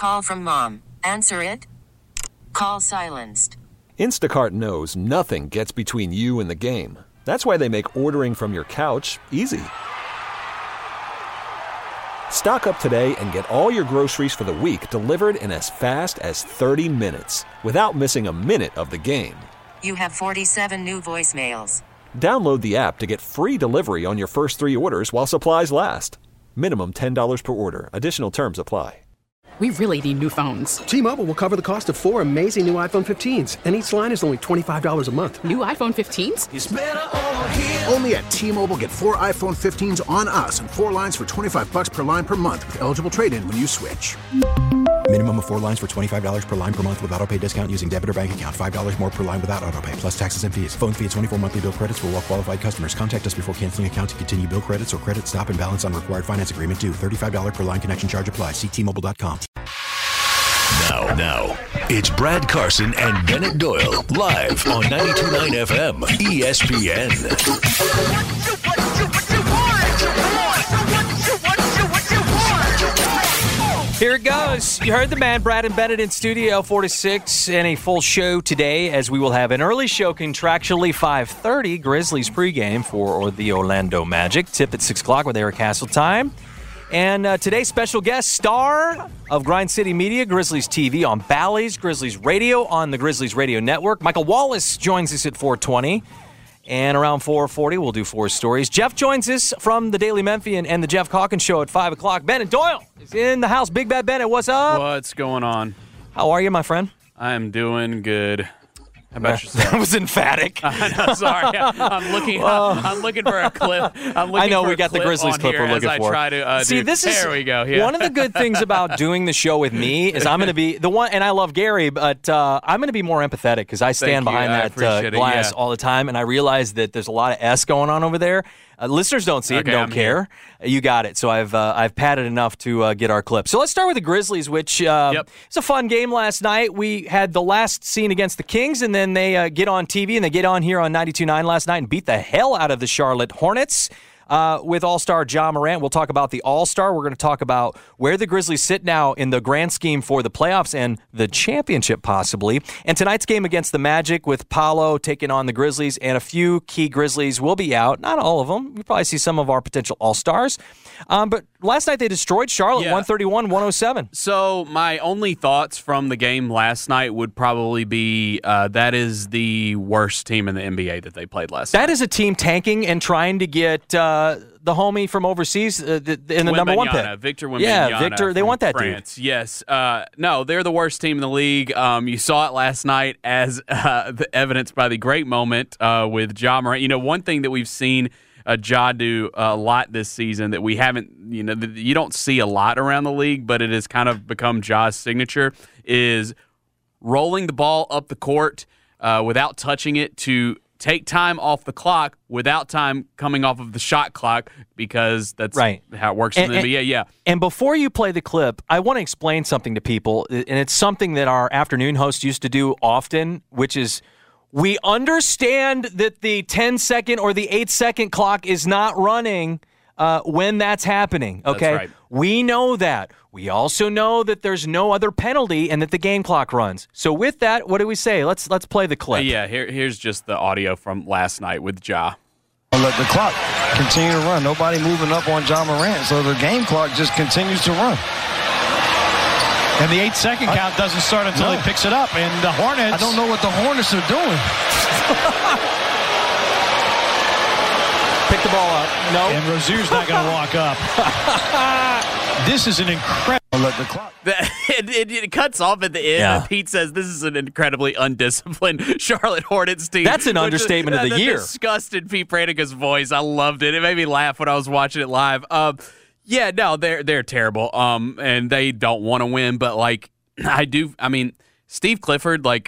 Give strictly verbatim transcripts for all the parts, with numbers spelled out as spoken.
call from mom. Answer it. Call silenced. Instacart knows nothing gets between you and the game. That's why they make ordering from your couch easy. Stock up today and get all your groceries for the week delivered in as fast as thirty minutes without missing a minute of the game. You have forty-seven new voicemails. Download the app to get free delivery on your first three orders while supplies last. Minimum ten dollars per order. Additional terms apply. We really need new phones. T-Mobile will cover the cost of four amazing new iPhone fifteens, and each line is only twenty-five dollars a month. New iPhone fifteens? It's better over here. Only at T-Mobile, get four iPhone fifteens on us and four lines for twenty-five dollars per line per month with eligible trade-in when you switch. Minimum of four lines for twenty-five dollars per line per month with autopay discount using debit or bank account. five dollars more per line without autopay, plus taxes and fees. Phone fee at twenty-four monthly bill credits for well-qualified customers. Contact us before canceling account to continue bill credits or credit stop and balance on required finance agreement due. thirty-five dollars per line connection charge applies. See T Mobile dot com. Now, now, it's Brad Carson and Bennett Doyle live on ninety-two point nine F M E S P N. Here it goes. You heard the man, Brad and Bennett in studio, four to six, and a full show today as we will have an early show contractually five thirty, Grizzlies pregame for the Orlando Magic. Tip at six o'clock with Eric Hasseltime. And uh, today's special guest, star of Grind City Media, Grizzlies T V on Bally's, Grizzlies Radio on the Grizzlies Radio Network. Michael Wallace joins us at four twenty. And around four forty, we'll do four stories. Jeff joins us from the Daily Memphian and the Jeff Calkins Show at five o'clock. Bennett Doyle is in the house. Big Bad Bennett, what's up? What's going on? How are you, my friend? I'm doing good. How about yourself? That was emphatic. I know, sorry. I'm looking. I'm, I'm looking for a clip. I'm looking I know for we a got clip the Grizzlies on clip here we're looking as for. I try to uh, See, do. this is there we go. Yeah. One of the good things about doing the show with me is I'm going to be the one, and I love Gary, but uh, I'm going to be more empathetic because I stand Thank you. behind I that uh, appreciate it, glass yeah. all the time, and I realize that there's a lot of S going on over there. Uh, listeners don't see it, Okay, don't I'm care. You got it. So I've uh, I've padded enough to uh, get our clip. So let's start with the Grizzlies, which uh, Yep. it's a fun game last night. We had the last scene against the Kings, and then they uh, get on T V and they get on here on ninety-two point nine last night and beat the hell out of the Charlotte Hornets. Uh, with All-Star Ja Morant. We'll talk about the All-Star. We're going to talk about where the Grizzlies sit now in the grand scheme for the playoffs and the championship possibly. And tonight's game against the Magic with Paolo taking on the Grizzlies, and a few key Grizzlies will be out. Not all of them. We'll probably see some of our potential All-Stars. Um, but last night they destroyed Charlotte, Yeah. one thirty-one one oh seven. So my only thoughts from the game last night would probably be uh, that is the worst team in the N B A that they played last night. That is a team tanking and trying to get uh, the homie from overseas uh, the, in the number one pick. Victor Wembanyama. Yeah, Victor. They from want that France. Yes. Uh, no, they're the worst team in the league. Um, you saw it last night as uh, the evidenced by the great moment uh, with Ja Morant. You know, one thing that we've seen uh, Ja do a lot this season that we haven't, you know, that you don't see a lot around the league, but it has kind of become Ja's signature, is rolling the ball up the court uh, without touching it to take time off the clock without time coming off of the shot clock, because that's right. how it works and, in the N B A. Yeah. And before you play the clip, I want to explain something to people, and it's something that our afternoon host used to do often, which is we understand that the ten-second or the eight-second clock is not running uh, when that's happening, okay? That's right. We know that. We also know that there's no other penalty and that the game clock runs. So with that, what do we say? Let's let's play the clip. Uh, yeah, here, here's just the audio from last night with Ja. Let the clock continue to run. Nobody moving up on Ja Morant, so the game clock just continues to run. And the eight-second uh, count doesn't start until no. he picks it up. And the Hornets... I don't know what the Hornets are doing. Pick the ball up. No. And Rozier's not going to walk up. This is an incredible... Let the clock. it, it, it cuts off at the end. Yeah. Pete says this is an incredibly undisciplined Charlotte Hornets team. That's an understatement is, of the that year. Disgusted Pete Pranicka's voice. I loved it. It made me laugh when I was watching it live. Um, yeah, no, they're they're terrible. Um, and they don't want to win. But like, I do. I mean, Steve Clifford. Like,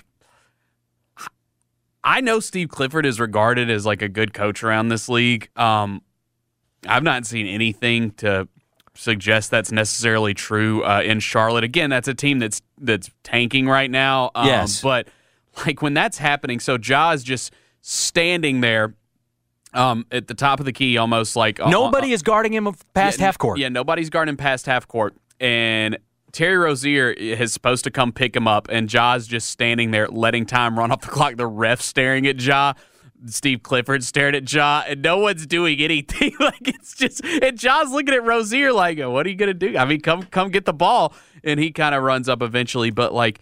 I know Steve Clifford is regarded as like a good coach around this league. Um, I've not seen anything to suggest that's necessarily true uh, in Charlotte. Again, that's a team that's that's tanking right now. Um, yes. But like when that's happening, so Ja is just standing there um, at the top of the key, almost like nobody uh, is guarding him past yeah, half court. Yeah, nobody's guarding him past half court, and Terry Rozier is supposed to come pick him up, and Ja's just standing there letting time run off the clock. The ref staring at Ja. Steve Clifford staring at Ja, and no one's doing anything. Like, it's just, and Ja's looking at Rozier like, what are you going to do? I mean, come come get the ball. And he kind of runs up eventually, but, like,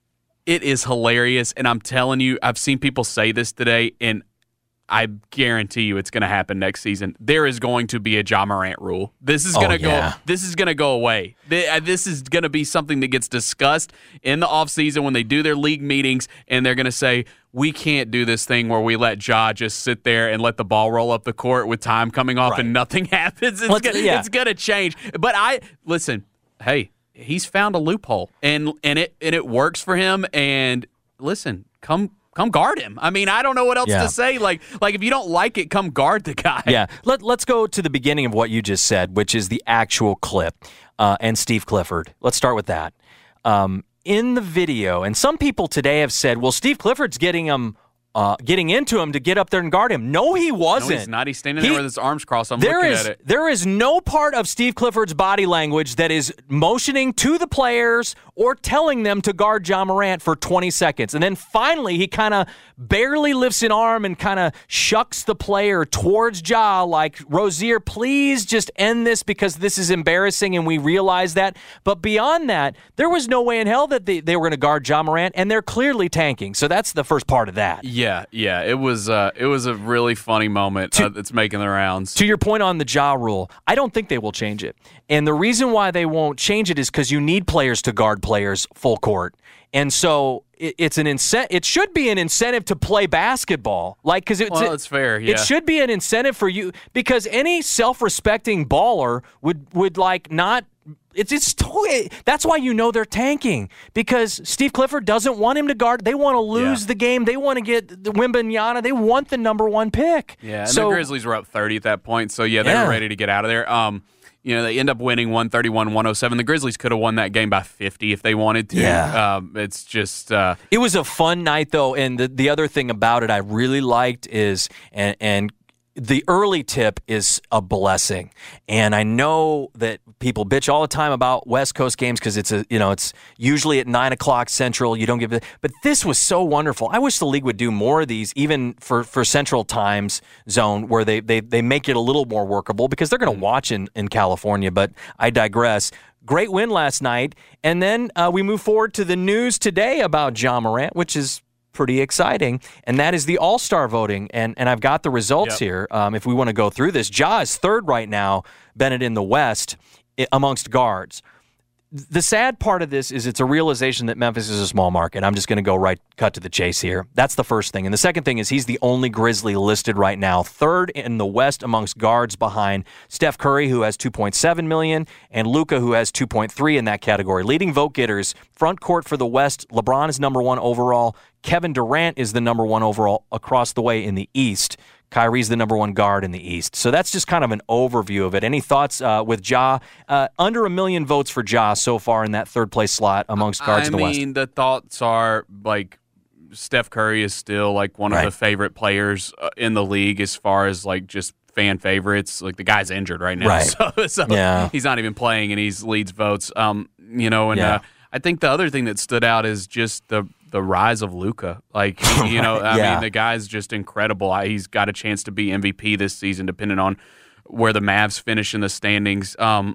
it is hilarious. And I'm telling you, I've seen people say this today, and I guarantee you it's going to happen next season. There is going to be a Ja Morant rule. This is going to oh, yeah. go This is going to go away. This is going to be something that gets discussed in the offseason when they do their league meetings, and they're going to say, we can't do this thing where we let Ja just sit there and let the ball roll up the court with time coming off right. and nothing happens. It's going yeah. to change. But I listen, hey, he's found a loophole, and and it and it works for him. And listen, come come guard him. I mean, I don't know what else yeah. to say. Like like if you don't like it, come guard the guy. Yeah. Let Let's go to the beginning of what you just said, which is the actual clip, uh, and Steve Clifford. Let's start with that. Um, in the video, and some people today have said, well, Steve Clifford's getting him. Uh, getting into him to get up there and guard him. No, he wasn't. No, he's not. He's standing he, there with his arms crossed. I'm there looking is, at it. There is no part of Steve Clifford's body language that is motioning to the players or telling them to guard Ja Morant for twenty seconds. And then finally, he kind of barely lifts an arm and kind of shucks the player towards Ja like, Rozier, please just end this because this is embarrassing and we realize that. But beyond that, there was no way in hell that they, they were going to guard Ja Morant, and they're clearly tanking. So that's the first part of that. Yeah. Yeah, yeah, it was uh, it was a really funny moment uh, that's making the rounds. To your point on the Ja rule, I don't think they will change it. And the reason why they won't change it is because you need players to guard players full court. And so it, it's an incent. It should be an incentive to play basketball, like because it's well, it's fair. Yeah. It should be an incentive for you because any self-respecting baller would would like not. It's it's that's why you know they're tanking, because Steve Clifford doesn't want him to guard. They want to lose yeah. the game. They want to get the Wembanyama. They want the number one pick. Yeah, and so, the Grizzlies were up thirty at that point, so yeah, they yeah. were ready to get out of there. Um, you know, they end up winning one thirty-one to one oh seven. The Grizzlies could have won that game by fifty if they wanted to. Yeah. Um, it's just uh, it was a fun night though, and the the other thing about it I really liked is and and. The early tip is a blessing, and I know that people bitch all the time about West Coast games because it's a you know it's usually at nine o'clock Central. You don't give it, but this was so wonderful. I wish the league would do more of these, even for, for Central Times Zone, where they, they they make it a little more workable because they're going to watch in, in California. But I digress. Great win last night, and then uh, we move forward to the news today about Ja Morant, which is pretty exciting, and that is the All-Star voting, and and I've got the results yep. here. Um, if we want to go through this, Ja is third right now, Bennett in the West, amongst guards. The sad part of this is it's a realization that Memphis is a small market. I'm just going to go right cut to the chase here. That's the first thing. And the second thing is he's the only Grizzly listed right now, third in the West amongst guards behind Steph Curry, who has two point seven million, and Luka, who has two point three in that category. Leading vote getters, front court for the West, LeBron is number one overall. Kevin Durant is the number one overall across the way in the East. Kyrie's the number one guard in the East. So that's just kind of an overview of it. Any thoughts uh, with Ja? Uh, under a million votes for Ja so far in that third place slot amongst guards I in the West. I mean, the thoughts are like Steph Curry is still like one right. of the favorite players uh, in the league as far as like just fan favorites. Like the guy's injured right now, right. so, so yeah. he's not even playing and he's leads votes. Um, you know, and yeah. uh, I think the other thing that stood out is just the the rise of Luka. Like, you know, I yeah. mean, the guy's just incredible. He's got a chance to be M V P this season, depending on where the Mavs finish in the standings. Um,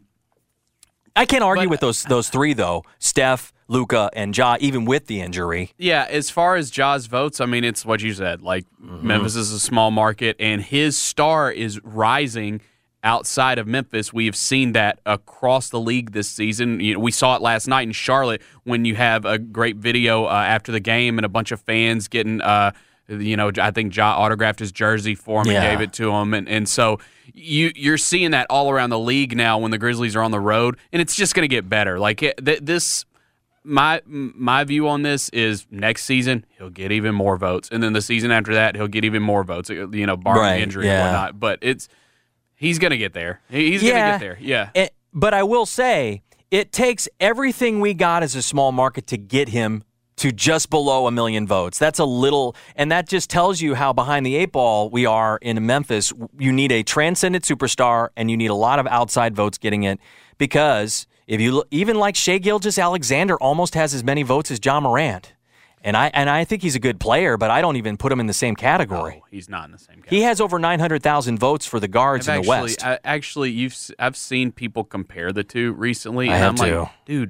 I can't argue but, with those those three, though. Steph, Luka, and Ja, even with the injury. Yeah, as far as Ja's votes, I mean, it's what you said. Like, mm-hmm. Memphis is a small market, and his star is rising outside of Memphis. We have seen that across the league this season. You know, we saw it last night in Charlotte when you have a great video uh, after the game and a bunch of fans getting, uh, you know, I think Ja autographed his jersey for him yeah. and gave it to him. And, and so you, you're seeing that all around the league now when the Grizzlies are on the road, and it's just going to get better. Like it, th- this my my view on this is next season he'll get even more votes, and then the season after that he'll get even more votes, you know, barring right. injury yeah. and whatnot. But it's He's going to get there. He's yeah, going to get there. Yeah. It, but I will say, it takes everything we got as a small market to get him to just below a million votes. That's a little, and that just tells you how behind the eight ball we are in Memphis. You need a transcendent superstar, and you need a lot of outside votes getting it, because If you look, even like Shai Gilgeous-Alexander almost has as many votes as Ja Morant. And I and I think he's a good player, but I don't even put him in the same category. No, he's not in the same category. He has over nine hundred thousand votes for the guards I've in the actually, West. I, actually, you've I've seen people compare the two recently, I and have I'm too. like, dude,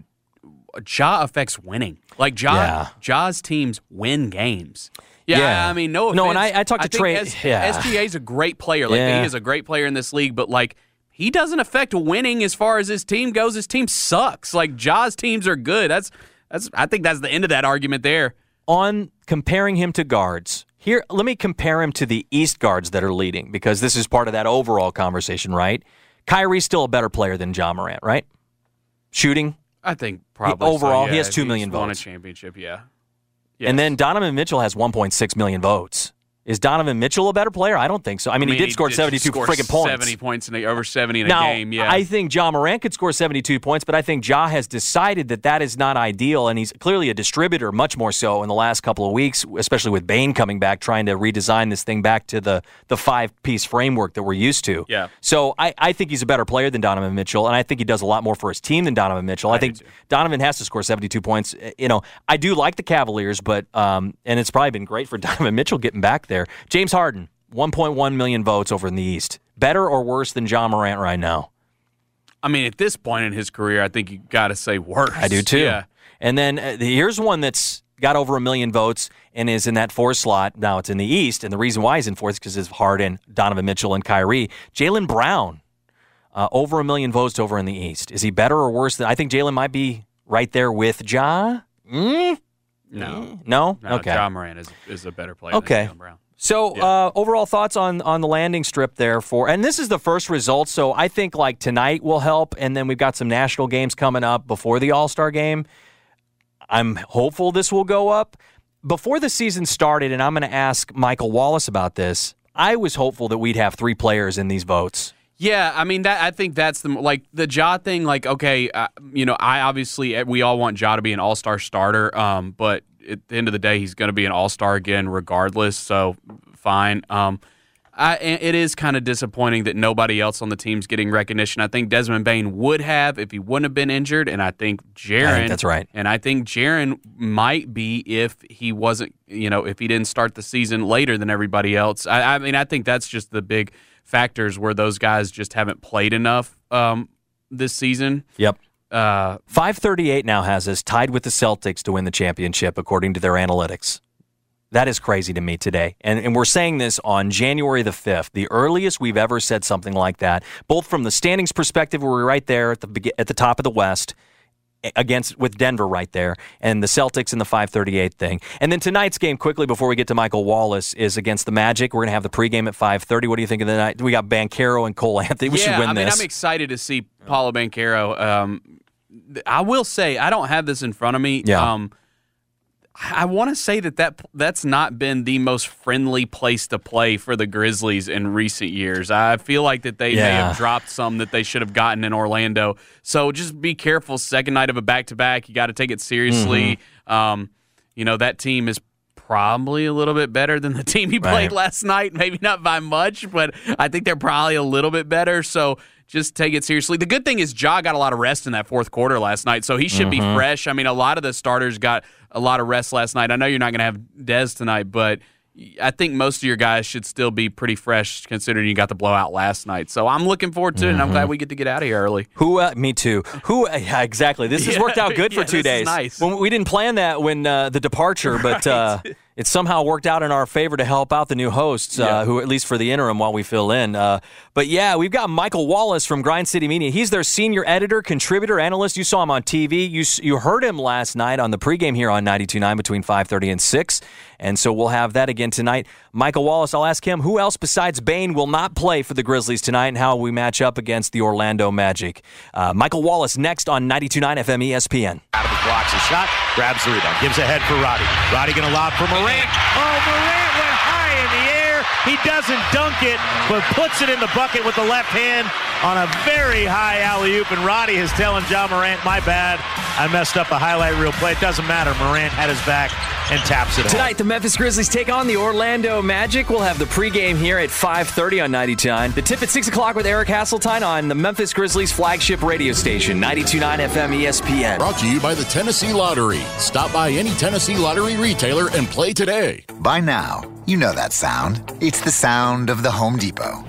Ja affects winning. Like Ja, Yeah. Ja's teams win games. Yeah, Yeah. I mean, no offense. No, and I- I talked to think Trey- S- yeah. S G A's a great player. Like Yeah. he is a great player in this league, but like he doesn't affect winning as far as his team goes. His team sucks. Like Ja's teams are good. That's that's. I think that's the end of that argument there. On comparing him to guards, here, let me compare him to the East guards that are leading, because this is part of that overall conversation, right? Kyrie's still a better player than Ja Morant, right? Shooting. I think probably He- overall, so, he yeah. has two million He's won a votes. championship. Yeah. And then Donovan Mitchell has one point six million votes. Is Donovan Mitchell a better player? I don't think so. I mean, he did score seventy-two score friggin' points. seventy points in a, over seventy in now, a game. Yeah. I think Ja Morant could score seventy-two points, but I think Ja has decided that that is not ideal, and he's clearly a distributor, much more so in the last couple of weeks, especially with Bane coming back, trying to redesign this thing back to the, the five-piece framework that we're used to. Yeah. So I, I think he's a better player than Donovan Mitchell, and I think he does a lot more for his team than Donovan Mitchell. I, I think Donovan has to score seventy-two points. You know, I do like the Cavaliers, but um, and it's probably been great for Donovan Mitchell getting back there. James Harden, one point one million votes over in the East. Better or worse than Ja Morant right now? I mean, at this point in his career, I think you got to say worse. I do too. Yeah. And then uh, here's one that's got over a million votes and is in that fourth slot. Now it's in the East, and the reason why he's in fourth is because it's Harden, Donovan Mitchell, and Kyrie. Jaylen Brown, uh, over a million votes over in the East. Is he better or worse than? I think Jaylen might be right there with Ja. Mm? No. No? No, Okay. Ja Morant is, is a better player Okay. than Jaylen Brown. So Yeah. uh, overall thoughts on on the landing strip there for, and this is the first result, so I think like tonight will help, and then we've got some national games coming up before the All-Star game. I'm hopeful this will go up. Before the season started, and I'm going to ask Michael Wallace about this, I was hopeful that we'd have three players in these votes. Yeah, I mean that. I think that's the like the Ja thing. Like, okay, uh, you know, I obviously we all want Ja to be an All Star starter, um, but at the end of the day, he's going to be an All Star again, regardless. So fine. Um, I, it is kind of disappointing that nobody else on the team's getting recognition. I think Desmond Bane would have if he wouldn't have been injured, and I think Jaren. I think that's right. And I think Jaren might be if he wasn't, you know, if he didn't start the season later than everybody else. I, I mean, I think that's just the big factors where those guys just haven't played enough um, this season. Yep. Uh, five thirty-eight now has us tied with the Celtics to win the championship, according to their analytics. That is crazy to me today. And, and we're saying this on January the fifth, the earliest we've ever said something like that, both from the standings perspective, where we're right there at the at the top of the West, against with Denver right there, and the Celtics in the five thirty-eight thing. And then tonight's game, quickly before we get to Michael Wallace, is against the Magic. We're going to have the pregame at five thirty. What do you think of the night? We got Banchero and Cole Anthony. We yeah, should win I mean, this. I'm excited to see Paolo Banchero. Um, I will say, I don't have this in front of me. Yeah. Um, I want to say that, that that's not been the most friendly place to play for the Grizzlies in recent years. I feel like that they may Yeah. have dropped some that they should have gotten in Orlando. So just be careful. Second night of a back-to-back, you got to take it seriously. Mm-hmm. Um, you know, that team is probably a little bit better than the team he played Right. last night. Maybe not by much, but I think they're probably a little bit better. So just take it seriously. The good thing is Ja got a lot of rest in that fourth quarter last night, so he should Mm-hmm. be fresh. I mean, a lot of the starters got a lot of rest last night. I know you're not going to have Dez tonight, but I think most of your guys should still be pretty fresh considering you got the blowout last night. So I'm looking forward to it, and I'm glad we get to get out of here early. Who? Uh, me too. Who? Uh, yeah, exactly. This has Yeah, worked out good for yeah, two this is days. nice. When we didn't plan that when uh, the departure, but uh, it somehow worked out in our favor to help out the new hosts, uh, Yeah. who at least for the interim while we fill in. Uh, but yeah, we've got Michael Wallace from Grind City Media. He's their senior editor, contributor, analyst. You saw him on T V. You s- you heard him last night on the pregame here on ninety-two point nine between five thirty and six. And so we'll have that again tonight. Michael Wallace, I'll ask him who else besides Bane will not play for the Grizzlies tonight and how we match up against the Orlando Magic. Uh, Michael Wallace next on ninety-two point nine F M E S P N. Adams blocks a shot, grabs the rebound, gives ahead for Roddy. Roddy going to lob for Morant. Oh, Morant went high in the air. He doesn't dunk it, but puts it in the bucket with the left hand on a very high alley-oop. And Roddy is telling Ja Morant, my bad. I messed up a highlight reel play. It doesn't matter. Morant had his back and taps it home. Tonight, the Memphis Grizzlies take on the Orlando Magic. We'll have the pregame here at five thirty on ninety-two point nine. The tip at six o'clock with Eric Hasseltine on the Memphis Grizzlies flagship radio station, ninety-two point nine F M E S P N. Brought to you by the Tennessee Lottery. Stop by any Tennessee Lottery retailer and play today. By now, you know that sound. It's the sound of the Home Depot.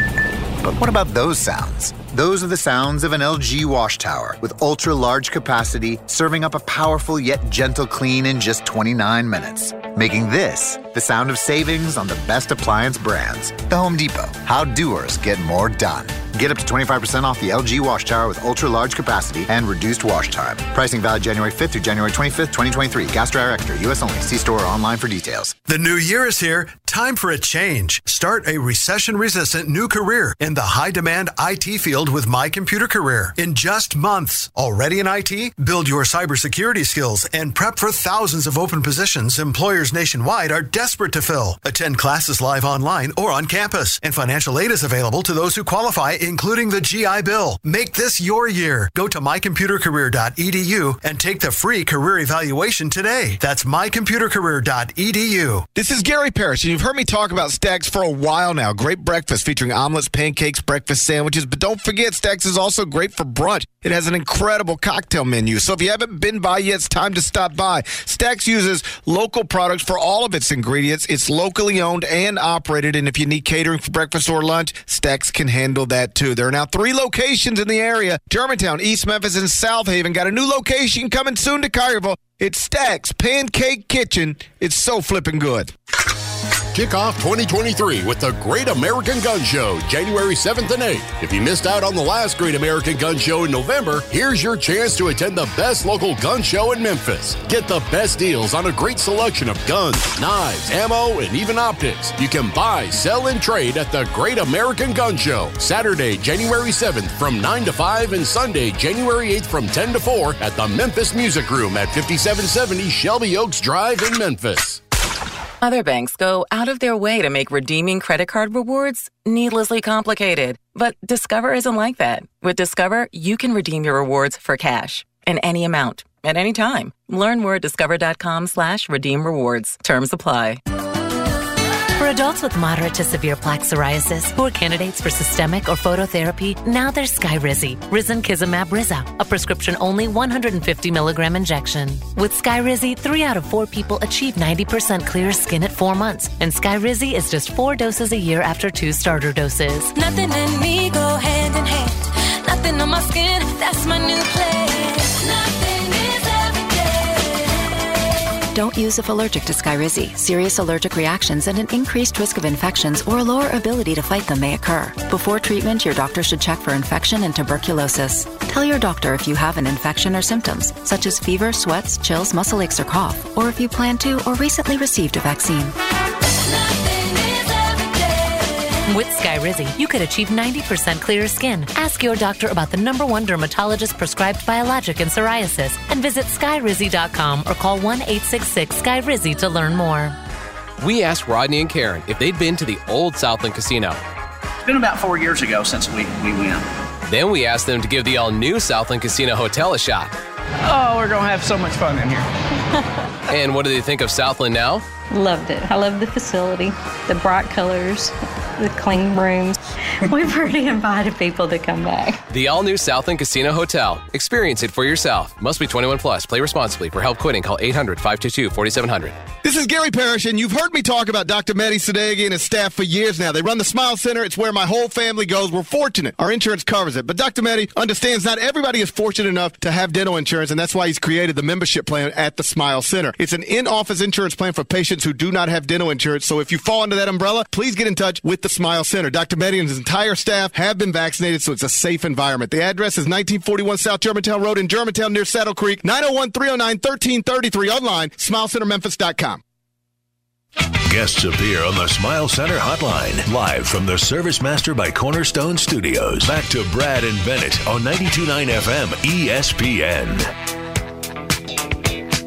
But what about those sounds? Those are the sounds of an L G wash tower with ultra-large capacity, serving up a powerful yet gentle clean in just twenty-nine minutes. Making this the sound of savings on the best appliance brands. The Home Depot. How doers get more done. Get up to twenty-five percent off the L G wash tower with ultra-large capacity and reduced wash time. Pricing valid January fifth through January twenty-fifth, twenty twenty-three. Gas Dryer Extra. U S only. See store or online for details. The new year is here. Time for a change. Start a recession-resistant new career in the high-demand I T field with My Computer Career. In just months. Already in I T? Build your cybersecurity skills and prep for thousands of open positions employers nationwide are desperate to fill. Attend classes live online or on campus. And financial aid is available to those who qualify, including the G I Bill. Make this your year. Go to my computer career dot e d u and take the free career evaluation today. That's my computer career dot e d u. This is Gary Parrish, and you've heard me talk about Stacks for a while now. Great breakfast featuring omelets, pancakes, breakfast sandwiches. But don't forget, Stacks is also great for brunch. It has an incredible cocktail menu. So if you haven't been by yet, it's time to stop by. Stacks uses local products for all of its ingredients. It's locally owned and operated. And if you need catering for breakfast or lunch, Stacks can handle that too. There are now three locations in the area: Germantown, East Memphis, and South Haven. Got a new location coming soon to Collierville. It's Stacks Pancake Kitchen. It's so flipping good. Kick off twenty twenty-three with the Great American Gun Show, January seventh and eighth. If you missed out on the last Great American Gun Show in November, here's your chance to attend the best local gun show in Memphis. Get the best deals on a great selection of guns, knives, ammo, and even optics. You can buy, sell, and trade at the Great American Gun Show, Saturday, January seventh from nine to five and Sunday, January eighth from ten to four at the Memphis Music Room at fifty-seven seventy Shelby Oaks Drive in Memphis. Other banks go out of their way to make redeeming credit card rewards needlessly complicated. But Discover isn't like that. With Discover, you can redeem your rewards for cash in any amount, at any time. Learn more at discover.com slash redeem rewards. Terms apply. For adults with moderate to severe plaque psoriasis who are candidates for systemic or phototherapy, now there's Skyrizi, Risankizumab Riza, a prescription-only one hundred fifty milligram injection. With Skyrizi, three out of four people achieve ninety percent clear skin at four months, and Skyrizi is just four doses a year after two starter doses. Nothing in me go hand in hand. Nothing on my skin, that's my new place. Nothing is every day. Don't use if allergic to Skyrizi. Serious allergic reactions and an increased risk of infections or a lower ability to fight them may occur. Before treatment, your doctor should check for infection and tuberculosis. Tell your doctor if you have an infection or symptoms, such as fever, sweats, chills, muscle aches, or cough, or if you plan to or recently received a vaccine. With Skyrizi, you could achieve ninety percent clearer skin. Ask your doctor about the number one dermatologist-prescribed biologic in psoriasis and visit skyrizi dot com or call one eight six six Sky Rizzi to learn more. We asked Rodney and Karen if they'd been to the old Southland Casino. It's been about four years ago since we, we went. Then we asked them to give the all-new Southland Casino Hotel a shot. Oh, we're going to have so much fun in here. And what do they think of Southland now? Loved it. I love the facility, the bright colors, the clean rooms. We've already invited people to come back. The all-new Southland Casino Hotel. Experience it for yourself. Must be twenty-one plus. Play responsibly. For help quitting, call eight hundred, five two two, four seven zero zero. This is Gary Parrish, and you've heard me talk about Doctor Mehdi Sadeghi and his staff for years now. They run the Smile Center. It's where my whole family goes. We're fortunate. Our insurance covers it. But Doctor Mehdi understands not everybody is fortunate enough to have dental insurance, and that's why he's created the membership plan at the Smile Center. It's an in-office insurance plan for patients who do not have dental insurance. So if you fall under that umbrella, please get in touch with the Smile Center. Doctor Mehdi and his entire staff have been vaccinated, so it's a safe environment. The address is nineteen forty-one South Germantown Road in Germantown near Saddle Creek, nine oh one, three oh nine, one three three three, online, smile center memphis dot com. Guests appear on the Smile Center hotline, live from the Service Master by Cornerstone Studios. Back to Brad and Bennett on ninety-two point nine F M E S P N.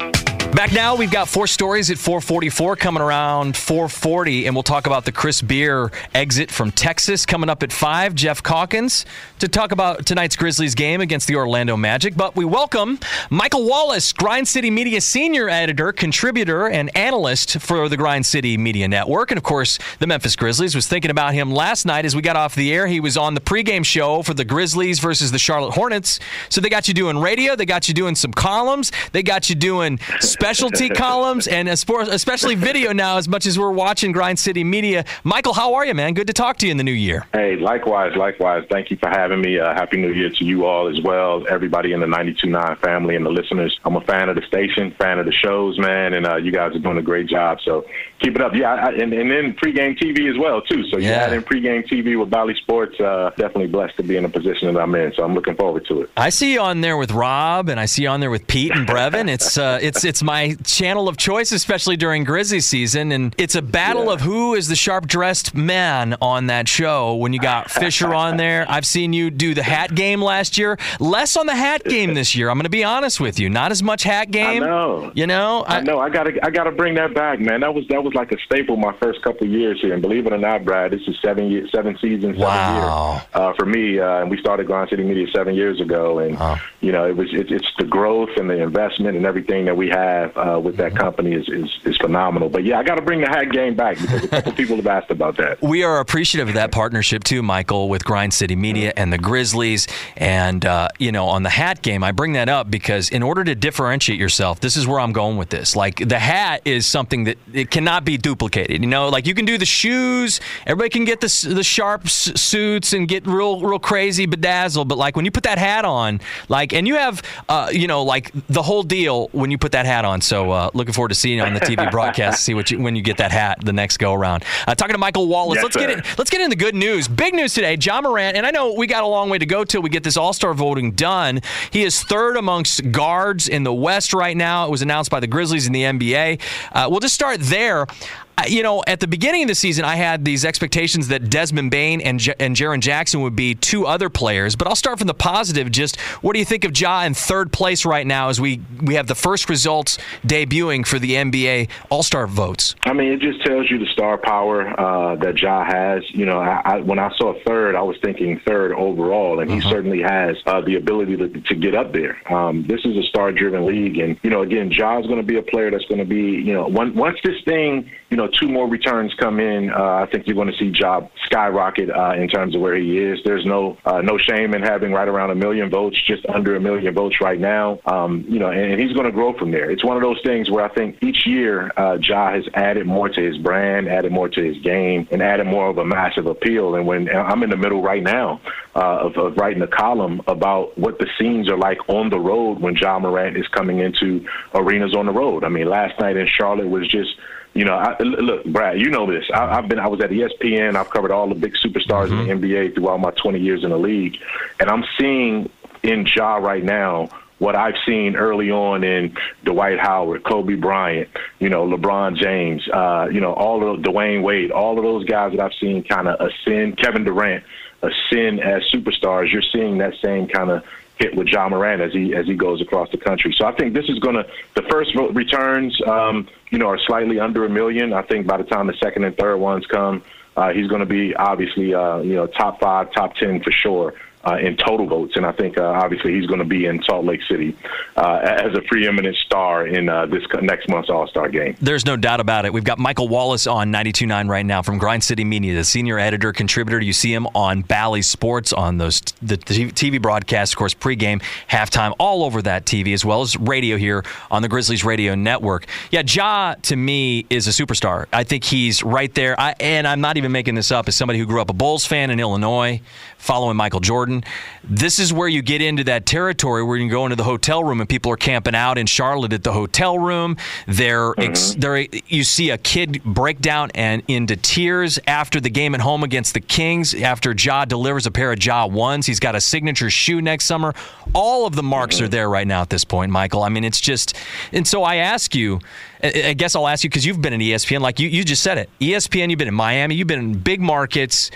Back now, we've got four stories at four forty-four coming around four forty, and we'll talk about the Chris Beer exit from Texas coming up at five. Jeff Calkins to talk about tonight's Grizzlies game against the Orlando Magic. But we welcome Michael Wallace, Grind City Media senior editor, contributor, and analyst for the Grind City Media Network. And, of course, the Memphis Grizzlies. Was thinking about him last night as we got off the air. He was on the pregame show for the Grizzlies versus the Charlotte Hornets. So they got you doing radio. They got you doing some columns. They got you doing specialty columns and especially video now, as much as we're watching Grind City Media. Michael, how are you, man? Good to talk to you in the new year. Hey, likewise, likewise. Thank you for having me. Uh, Happy New Year to you all as well, everybody in the ninety-two point nine family and the listeners. I'm a fan of the station, fan of the shows, man, and uh, you guys are doing a great job. So keep it up. Yeah, I, and, and then pregame T V as well, too. So you yeah. had in pregame T V with Bally Sports. Uh, definitely blessed to be in the position that I'm in. So I'm looking forward to it. I see you on there with Rob, and I see you on there with Pete and Brevin. It's uh, it's it's my channel of choice, especially during Grizzlies season, and it's a battle yeah. of who is the sharp-dressed man on that show. When you got Fisher on there, I've seen you do the hat game last year. Less on the hat game this year. I'm going to be honest with you. Not as much hat game. I know. You know. I, I know. I gotta. I gotta bring that back, man. That was that was like a staple my first couple of years here. And believe it or not, Brad, this is seven years, seven seasons, seven wow. years uh, for me. Uh, and we started Grind City Media seven years ago, and wow. you know, it was it, it's the growth and the investment and everything that we have uh, with that company is, is is phenomenal. But yeah, I got to bring the hat game back because a couple people have asked about that. We are appreciative of that partnership too, Michael, with Grind City Media and the Grizzlies. And uh, you know, on the hat game, I bring that up because in order to differentiate yourself, this is where I'm going with this. Like the hat is something that it cannot be duplicated. You know, like you can do the shoes, everybody can get the the sharp s- suits and get real real crazy bedazzled. But like when you put that hat on, like and you have uh, you know like the whole deal when you put that hat on. So uh, looking forward to seeing you on the T V broadcast. See what you, when you get that hat the next go around. Uh, talking to Michael Wallace. Yes, let's sir. get in, let's get into the good news. Big news today. Ja Morant, and I know we got a long way to go till we get this All-Star voting done. He is third amongst guards in the West right now. It was announced by the Grizzlies in the N B A. Uh, we'll just start there. You know, at the beginning of the season, I had these expectations that Desmond Bane and J- and Jaren Jackson would be two other players. But I'll start from the positive. Just what do you think of Ja in third place right now as we, we have the first results debuting for the N B A All-Star votes? I mean, it just tells you the star power uh, that Ja has. You know, I, I, when I saw third, I was thinking third overall, and uh-huh. he certainly has uh, the ability to, to get up there. Um, this is a star-driven league, and, you know, again, Ja is going to be a player that's going to be, you know, one, once this thing, you know, two more returns come in, uh, I think you're going to see Ja skyrocket uh, in terms of where he is. There's no uh, no shame in having right around a million votes, just under a million votes right now. Um, you know, and, and he's going to grow from there. It's one of those things where I think each year uh, Ja has added more to his brand, added more to his game, and added more of a massive appeal. And when I'm in the middle right now uh, of, of writing a column about what the scenes are like on the road when Ja Morant is coming into arenas on the road. I mean, last night in Charlotte was just, you know, I, look, Brad, you know this. I, I've been, I was at E S P N. I've covered all the big superstars mm-hmm. in the N B A throughout my twenty years in the league, and I'm seeing in Ja right now what I've seen early on in Dwight Howard, Kobe Bryant, you know, LeBron James, uh, you know, all of Dwayne Wade, all of those guys that I've seen kind of ascend, Kevin Durant, ascend as superstars. You're seeing that same kind of hit with Ja Morant as he as he goes across the country. So I think this is going to – the first vote returns, um, you know, are slightly under a million. I think by the time the second and third ones come, uh, he's going to be obviously, uh, you know, top five, top ten for sure. Uh, in total votes, and I think uh, obviously he's going to be in Salt Lake City uh, as a preeminent star in uh, this next month's All-Star game. There's no doubt about it. We've got Michael Wallace on ninety-two point nine right now from Grind City Media, the senior editor, contributor. You see him on Bally Sports on those the T V broadcasts, of course, pregame, halftime, all over that T V, as well as radio here on the Grizzlies Radio Network. Yeah, Ja, to me, is a superstar. I think he's right there, I, and I'm not even making this up, as somebody who grew up a Bulls fan in Illinois, following Michael Jordan. This is where you get into that territory where you can go into the hotel room and people are camping out in Charlotte at the hotel room. They're, mm-hmm. ex- they're you see a kid break down and into tears after the game at home against the Kings after Ja delivers a pair of Ja ones. He's got a signature shoe next summer. All of the marks mm-hmm. are there right now at this point, Michael. I mean, it's just – and so I ask you – I guess I'll ask you because you've been at E S P N. Like you, you just said it. E S P N, you've been in Miami. You've been in big markets.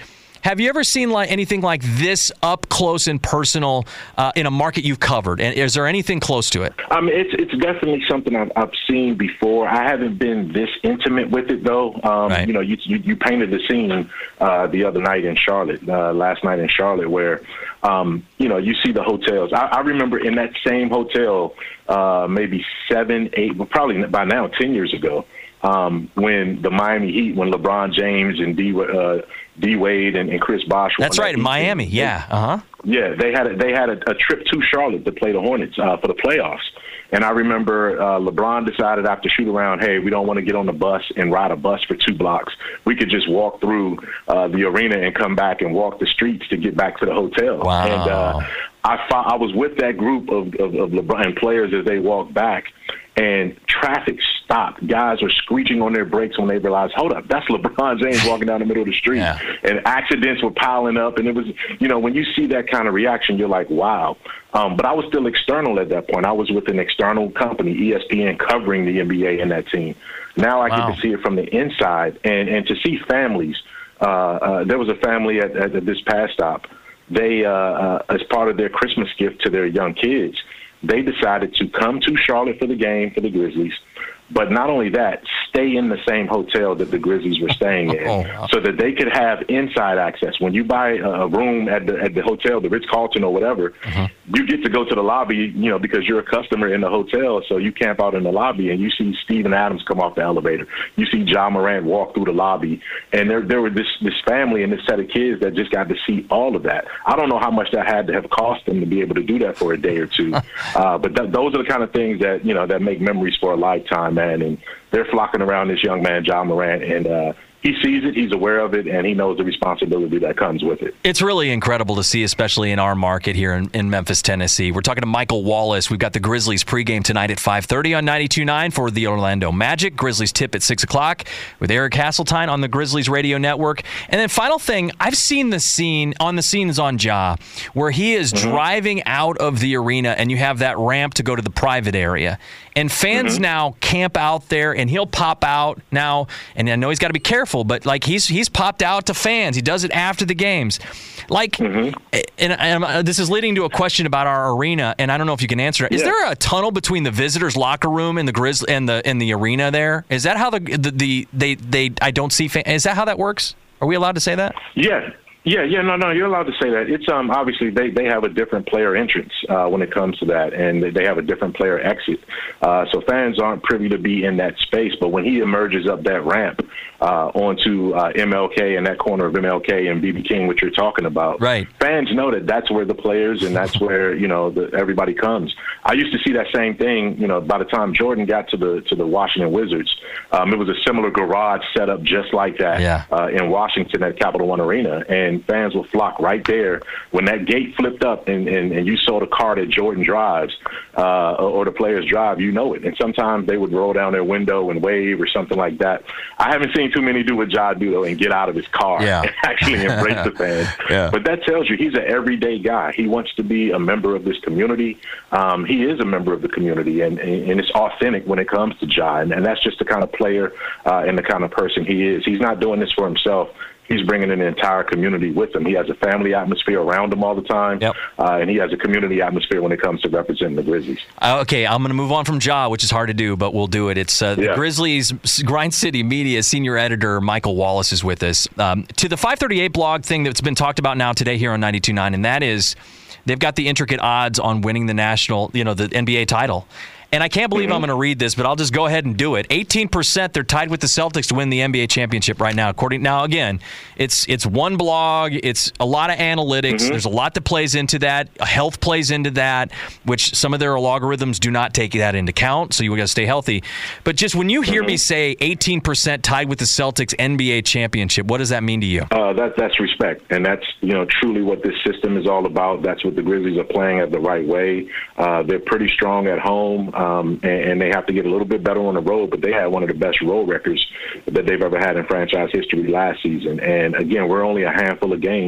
Have you ever seen like anything like this up close and personal uh, in a market you've covered? And is there anything close to it? Um, it's it's definitely something I've, I've seen before. I haven't been this intimate with it, though. Um, right. You know, you, you you painted the scene uh, the other night in Charlotte, uh, last night in Charlotte, where um, you know you see the hotels. I, I remember in that same hotel, uh, maybe seven, eight, well, probably by now ten years ago. Um, when the Miami Heat, when LeBron James and D, uh, D Wade and, and Chris Bosh. That's right, in Miami. Team. Yeah. Uh huh. Yeah, they had a, they had a, a trip to Charlotte to play the Hornets uh, for the playoffs. And I remember uh, LeBron decided after shoot around, hey, we don't want to get on the bus and ride a bus for two blocks. We could just walk through uh, the arena and come back and walk the streets to get back to the hotel. Wow. And uh, I fo- I was with that group of, of, of LeBron players as they walked back. And traffic stopped. Guys were screeching on their brakes when they realized, hold up, that's LeBron James walking down the middle of the street. Yeah. And accidents were piling up. And it was, you know, when you see that kind of reaction, you're like, wow. Um, but I was still external at that point. I was with an external company, E S P N, covering the N B A and that team. Now I wow. get to see it from the inside. And, and to see families, uh, uh, there was a family at, at this past stop. They, uh, uh, as part of their Christmas gift to their young kids, they decided to come to Charlotte for the game for the Grizzlies, but not only that, stay in the same hotel that the Grizzlies were staying in, oh, wow. so that they could have inside access. When you buy a room at the at the hotel, the Ritz-Carlton or whatever, uh-huh. you get to go to the lobby, you know, because you're a customer in the hotel, so you camp out in the lobby, and you see Steven Adams come off the elevator. You see Ja Morant walk through the lobby, and there there were this, this family and this set of kids that just got to see all of that. I don't know how much that had to have cost them to be able to do that for a day or two, uh, but th- those are the kind of things that, you know, that make memories for a lifetime, man, and they're flocking around this young man, Ja Morant, and uh, he sees it, he's aware of it, and he knows the responsibility that comes with it. It's really incredible to see, especially in our market here in, in Memphis, Tennessee. We're talking to Michael Wallace. We've got the Grizzlies pregame tonight at five thirty on ninety-two point nine for the Orlando Magic. Grizzlies tip at six o'clock with Eric Hasseltine on the Grizzlies Radio Network. And then final thing, I've seen the scene, on the scenes on Ja, where he is mm-hmm. driving out of the arena, and you have that ramp to go to the private area. And fans mm-hmm. now camp out there, and he'll pop out now. And I know he's got to be careful, but like he's he's popped out to fans. He does it after the games. Like, mm-hmm. and, and this is leading to a question about our arena, and I don't know if you can answer it. Is yeah. there a tunnel between the visitors' locker room and the Grizz and the and the arena there? Is that how the the, the they they I don't see fans? Is that how that works? Are we allowed to say that? Yeah. Yeah, yeah, no, no, you're allowed to say that. It's um obviously they, they have a different player entrance uh, when it comes to that, and they have a different player exit. Uh, so fans aren't privy to be in that space. But when he emerges up that ramp uh, onto uh, M L K and that corner of M L K and B B King, which you're talking about, right? Fans know that that's where the players and that's where you know the, everybody comes. I used to see that same thing. You know, by the time Jordan got to the to the Washington Wizards, um, it was a similar garage set up just like that yeah. uh, in Washington at Capital One Arena, and fans will flock right there. When that gate flipped up and, and, and you saw the car that Jordan drives uh, or the players drive, you know it. And sometimes they would roll down their window and wave or something like that. I haven't seen too many do what Ja do, though, and get out of his car yeah. and actually embrace the fans. Yeah. But that tells you he's an everyday guy. He wants to be a member of this community. Um, he is a member of the community, and, and it's authentic when it comes to Ja. And, and that's just the kind of player uh, and the kind of person he is. He's not doing this for himself. He's bringing an entire community with him. He has a family atmosphere around him all the time, yep. uh, and he has a community atmosphere when it comes to representing the Grizzlies. Uh, okay, I'm going to move on from Ja, which is hard to do, but we'll do it. It's uh, the yeah. Grizzlies Grind City Media senior editor Michael Wallace is with us. Um, to the five thirty-eight blog thing that's been talked about now today here on ninety-two point nine, and that is they've got the intricate odds on winning the national, you know, the N B A title. And I can't believe mm-hmm. I'm going to read this, but I'll just go ahead and do it. eighteen percent they're tied with the Celtics to win the N B A championship right now. According now, again, it's it's one blog. It's a lot of analytics. Mm-hmm. There's a lot that plays into that. Health plays into that, which some of their algorithms do not take that into account. So you got to stay healthy. But just when you hear mm-hmm. me say eighteen percent tied with the Celtics N B A championship, what does that mean to you? Uh, that that's respect, and that's you know truly what this system is all about. That's what the Grizzlies are playing at the right way. Uh, they're pretty strong at home. Um, and, and they have to get a little bit better on the road, but they had one of the best road records that they've ever had in franchise history last season. And again, we're only a handful of games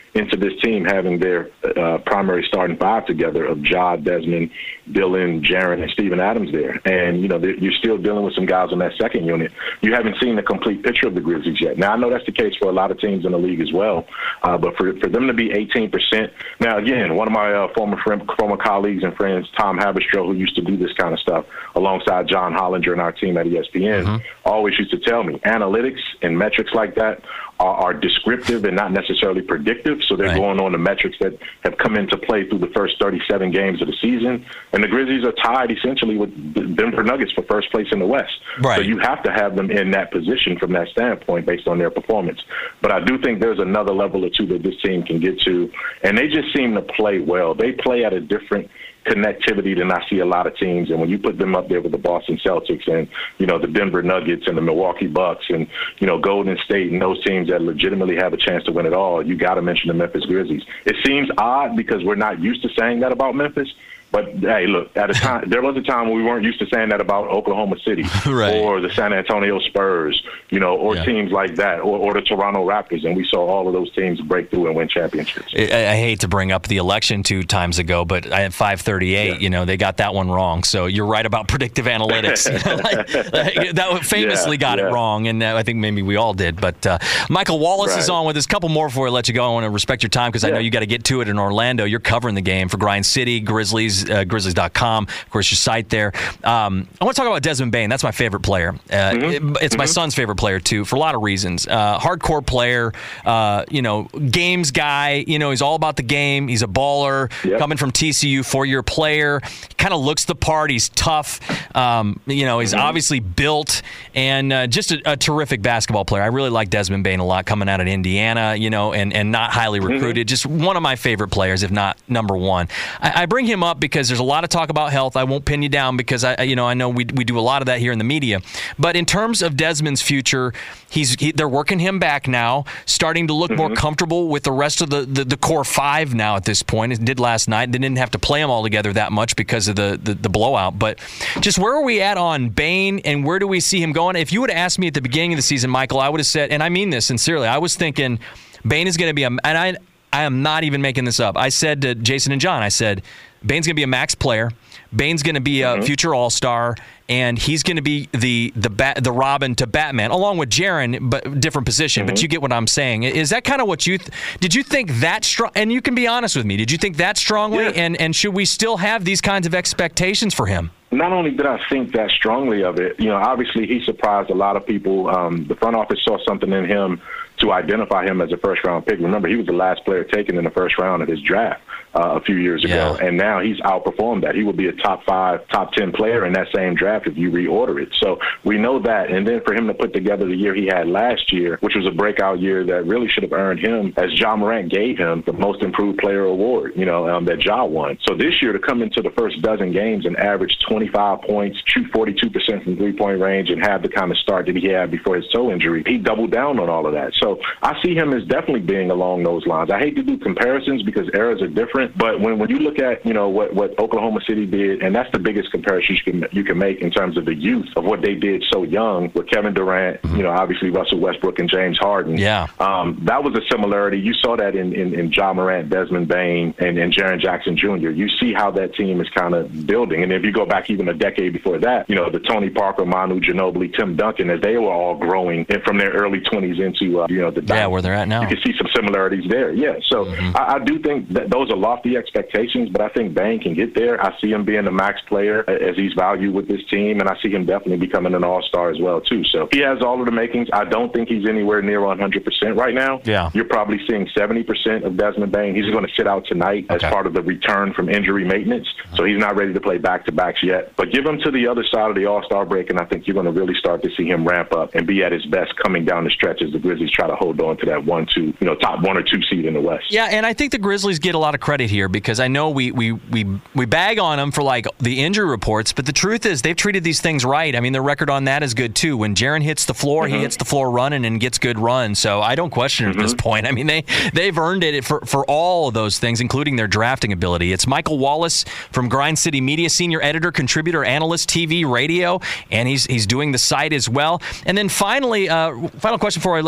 into this team having their uh, primary starting five together of Ja, Desmond, Dylan, Jaren, and Steven Adams there. And, you know, you're still dealing with some guys on that second unit. You haven't seen the complete picture of the Grizzlies yet. Now, I know that's the case for a lot of teams in the league as well, uh, but for for them to be eighteen percent. Now, again, one of my uh, former friend, former colleagues and friends, Tom Haberstroh, who used to do this kind of stuff alongside John Hollinger and our team at E S P N, mm-hmm. always used to tell me analytics and metrics like that are, are descriptive and not necessarily predictive. So they're right. going on the metrics that have come into play through the first thirty-seven games of the season. And the Grizzlies are tied essentially with the Denver Nuggets for first place in the West. Right. So you have to have them in that position from that standpoint based on their performance. But I do think there's another level or two that this team can get to. And they just seem to play well. They play at a different connectivity than I see a lot of teams. And when you put them up there with the Boston Celtics and, you know, the Denver Nuggets and the Milwaukee Bucks and, you know, Golden State and those teams that legitimately have a chance to win it all, you got to mention the Memphis Grizzlies. It seems odd because we're not used to saying that about Memphis. But, hey, look, at a time, there was a time when we weren't used to saying that about Oklahoma City right. or the San Antonio Spurs, you know, or yeah. teams like that, or, or the Toronto Raptors. And we saw all of those teams break through and win championships. I, I hate to bring up the election two times ago, but at five thirty-eight, yeah. you know, they got that one wrong. So you're right about predictive analytics. You know, like, like, that famously yeah, got yeah. it wrong, and uh, I think maybe we all did. But uh, Michael Wallace right. is on with us. A couple more before I let you go. I want to respect your time because yeah. I know you got to get to it in Orlando. You're covering the game for Grind City, Grizzlies, uh, Grizzlies dot com, of course, your site there. Um, I want to talk about Desmond Bane. That's my favorite player. Uh, mm-hmm. it, it's mm-hmm. my son's favorite player, too, for a lot of reasons. Uh, hardcore player, uh, you know, games guy. You know, he's all about the game. He's a baller. Yep. Coming from T C U, four-year player. Kind of looks the part. He's tough. Um, you know, he's mm-hmm. obviously built and uh, just a, a terrific basketball player. I really like Desmond Bane a lot coming out of Indiana, you know, and, and not highly recruited. Mm-hmm. Just one of my favorite players, if not number one. I, I bring him up because there's a lot of talk about health. I won't pin you down because I, you know, I know we we do a lot of that here in the media. But in terms of Desmond's future, he's he, they're working him back now, starting to look mm-hmm. more comfortable with the rest of the, the, the core five now at this point. It did last night. They didn't have to play them all together that much because of the, the, the blowout. But just where are we at on Bane and where do we see him going? If you would have asked me at the beginning of the season, Michael, I would have said, and I mean this sincerely, I was thinking Bane is going to be a, and I I am not even making this up. I said to Jason and John, I said, Bane's going to be a max player. Bane's going to be a mm-hmm. future All-Star, and he's going to be the the bat, the Robin to Batman, along with Jaren, but different position. Mm-hmm. But you get what I'm saying. Is that kind of what you th- did? You think that strong? And you can be honest with me. Did you think that strongly? Yeah. And and should we still have these kinds of expectations for him? Not only did I think that strongly of it, you know, obviously he surprised a lot of people. Um, the front office saw something in him to identify him as a first-round pick. Remember, he was the last player taken in the first round of his draft uh, a few years ago, yeah. and now he's outperformed that. He will be a top five, top ten player in that same draft if you reorder it. So we know that. And then for him to put together the year he had last year, which was a breakout year that really should have earned him, as Ja Morant gave him, the most improved player award, you know, um, that Ja won. So this year to come into the first dozen games and average twenty-five points, shoot forty-two percent from three-point range, and have the kind of start that he had before his toe injury, he doubled down on all of that. So I see him as definitely being along those lines. I hate to do comparisons because eras are different, but when, when you look at, you know, what, what Oklahoma City did, and that's the biggest comparison you can, you can make in terms of the youth of what they did so young with Kevin Durant, mm-hmm. you know, obviously Russell Westbrook and James Harden. Yeah. Um, that was a similarity. You saw that in, in, in Ja Morant, Desmond Bane, and, and Jaren Jackson Junior You see how that team is kind of building. And if you go back even a decade before that, you know, the Tony Parker, Manu Ginobili, Tim Duncan, as they were all growing from their early twenties into, uh, you know, the yeah, where they're at now. You can see some similarities there. Yeah, so mm-hmm. I, I do think that those are lofty expectations, but I think Bane can get there. I see him being a max player as he's valued with this team, and I see him definitely becoming an all-star as well, too. So he has all of the makings. I don't think he's anywhere near one hundred percent right now. Yeah. You're probably seeing seventy percent of Desmond Bane. He's going to sit out tonight okay. as part of the return from injury maintenance, mm-hmm. so he's not ready to play back-to-backs yet. But give him to the other side of the all-star break, and I think you're going to really start to see him ramp up and be at his best coming down the stretch as the Grizzlies try to hold on to that one, two, you know, top one or two seed in the West. Yeah, and I think the Grizzlies get a lot of credit here because I know we we we, we bag on them for like the injury reports, but the truth is they've treated these things right. I mean, their record on that is good too. When Jaren hits the floor, mm-hmm. he hits the floor running and gets good runs. So I don't question it mm-hmm. at this point. I mean, they they've earned it for for all of those things, including their drafting ability. It's Michael Wallace from Grind City Media, senior editor, contributor, analyst, T V, radio, and he's he's doing the site as well. And then finally, uh, final question before I let you go, I want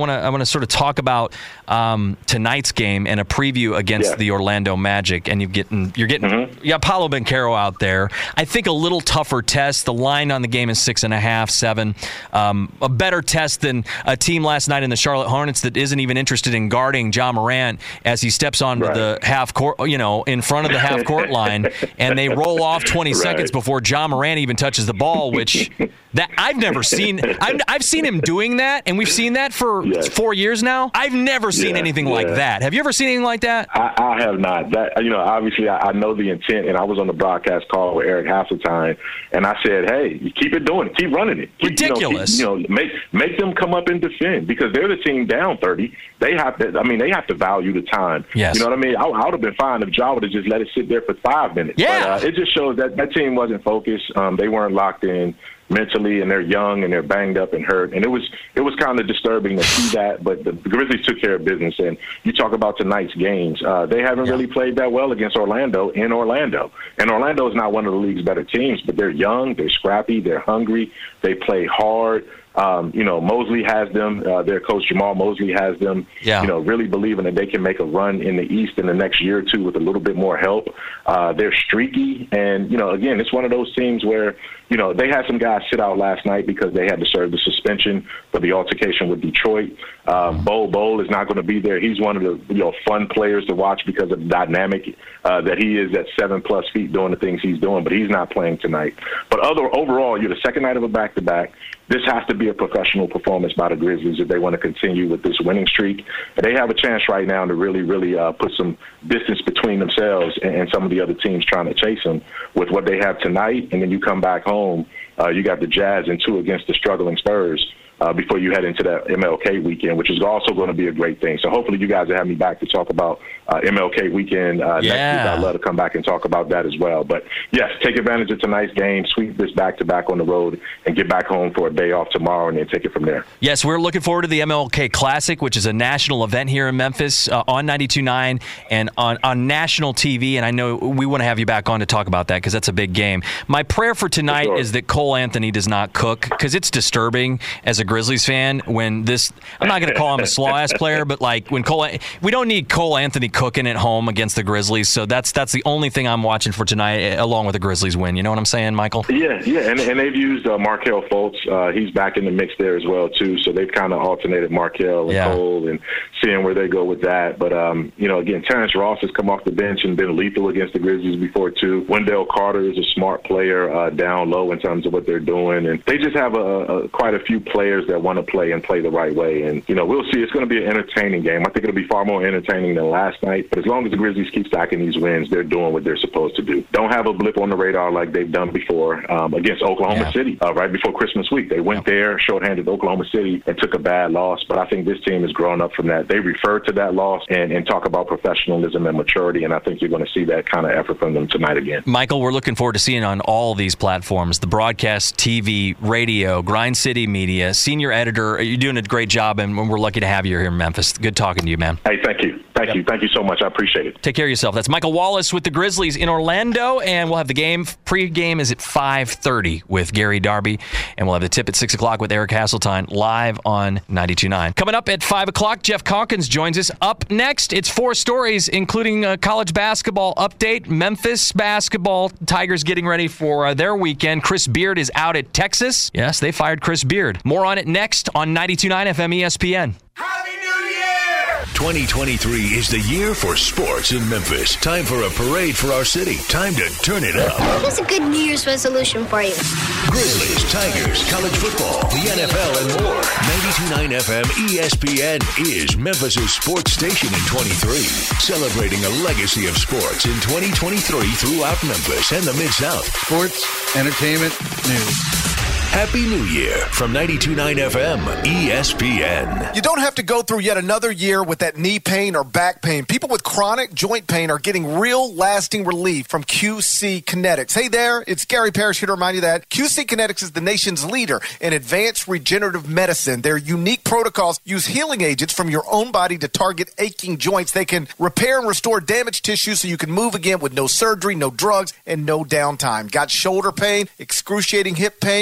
want to I want to sort of talk about um, tonight's game and a preview against yeah. the Orlando Magic. And you're getting you're getting mm-hmm. yeah Paolo Banchero out there. I think a little tougher test. The line on the game is six and a half, seven. Um, a better test than a team last night in the Charlotte Hornets that isn't even interested in guarding Ja Morant as he steps onto right. the half court, you know, in front of the half court line, and they roll off twenty right. seconds before Ja Morant even touches the ball, which that I've never seen. I've, I've seen him doing that, and we've seen that for yes. four years now. I've never seen yeah, anything yeah. like that. Have you ever seen anything like that? I, I have not. That you know, obviously, I, I know the intent, and I was on the broadcast call with Eric Hasseltine, and I said, "Hey, you keep it doing, keep running it, keep, ridiculous. You know, keep, you know, make make them come up and defend because they're the team down thirty. They have to. I mean, they have to value the time. Yes. You know what I mean? I, I would have been fine if Ja would have just let it sit there for five minutes. Yeah. But, uh, it just shows that that team wasn't focused. Um, they weren't locked in mentally, and they're young and they're banged up and hurt, and it was it was kind of disturbing to see that. But the, the Grizzlies took care of business. And you talk about tonight's games; uh, they haven't yeah. really played that well against Orlando in Orlando. And Orlando is not one of the league's better teams, but they're young, they're scrappy, they're hungry, they play hard. Um, you know, Mosley has them. Uh, their coach Jamal Mosley has them. Yeah. You know, really believing that they can make a run in the East in the next year or two with a little bit more help. Uh, they're streaky, and you know, again, it's one of those teams where you know they had some guys sit out last night because they had to serve the suspension for the altercation with Detroit. Um, Bol Bol is not going to be there. He's one of the you know fun players to watch because of the dynamic uh, that he is at seven plus feet doing the things he's doing, but he's not playing tonight. But other overall, you're the second night of a back to back. This has to be a professional performance by the Grizzlies if they want to continue with this winning streak. They have a chance right now to really, really uh, put some distance between themselves and, and some of the other teams trying to chase them with what they have tonight. And then you come back home, uh, you got the Jazz and two against the struggling Spurs. Uh, before you head into that M L K weekend, which is also going to be a great thing. So hopefully you guys will have me back to talk about uh, M L K weekend uh, yeah. next week. I'd love to come back and talk about that as well. But, yes, take advantage of tonight's game, sweep this back-to-back on the road, and get back home for a day off tomorrow and then take it from there. Yes, we're looking forward to the M L K Classic, which is a national event here in Memphis uh, on ninety-two point nine and on, on national T V. And I know we want to have you back on to talk about that because that's a big game. My prayer for tonight for sure. is that Cole Anthony does not cook because it's disturbing as a Grizzlies fan when this – I'm not going to call him a slaw-ass player, but like when Cole – we don't need Cole Anthony cooking at home against the Grizzlies. So that's that's the only thing I'm watching for tonight along with the Grizzlies win. You know what I'm saying, Michael? Yeah, yeah. And, and they've used uh, Markelle Fultz. Uh, he's back in the mix there as well, too. So they've kind of alternated Markelle and yeah. Cole and seeing where they go with that. But, um, you know, again, Terrence Ross has come off the bench and been lethal against the Grizzlies before, too. Wendell Carter is a smart player uh, down low in terms of what they're doing. And they just have a, a quite a few players that want to play and play the right way. And, you know, we'll see. It's going to be an entertaining game. I think it'll be far more entertaining than last night. But as long as the Grizzlies keep stacking these wins, they're doing what they're supposed to do. Don't have a blip on the radar like they've done before um, against Oklahoma yeah. City uh, right before Christmas week. They went there, shorthanded Oklahoma City, and took a bad loss. But I think this team has grown up from that. They refer to that loss and, and talk about professionalism and maturity, and I think you're going to see that kind of effort from them tonight again. Michael, we're looking forward to seeing on all these platforms, the broadcast, T V, radio, Grind City Media, senior editor. You're doing a great job, and we're lucky to have you here in Memphis. Good talking to you, man. Hey, thank you. Thank yep. you. Thank you so much. I appreciate it. Take care of yourself. That's Michael Wallace with the Grizzlies in Orlando, and we'll have the game. Pre-game is at five thirty with Gary Darby, and we'll have the tip at six o'clock with Eric Hasseltine live on ninety-two point nine. Coming up at five o'clock, Jeff Calkins joins us. Up next, it's four stories, including a college basketball update, Memphis basketball, Tigers getting ready for uh, their weekend. Chris Beard is out at Texas. Yes, they fired Chris Beard. More on it next on ninety-two point nine F M E S P N. twenty twenty-three is the year for sports in Memphis. Time for a parade for our city. Time to turn it up. Here's a good New Year's resolution for you. Grizzlies, Tigers, college football, the N F L, and more. ninety-two point nine F M E S P N is Memphis' sports station in twenty-three. Celebrating a legacy of sports in twenty twenty-three throughout Memphis and the Mid-South. Sports, entertainment, news. Happy New Year from ninety-two point nine F M E S P N. You don't have to go through yet another year with that knee pain or back pain. People with chronic joint pain are getting real lasting relief from Q C Kinetics. Hey there, it's Gary Parrish here to remind you that Q C Kinetics is the nation's leader in advanced regenerative medicine. Their unique protocols use healing agents from your own body to target aching joints. They can repair and restore damaged tissue so you can move again with no surgery, no drugs, and no downtime. Got shoulder pain, excruciating hip pain? If you have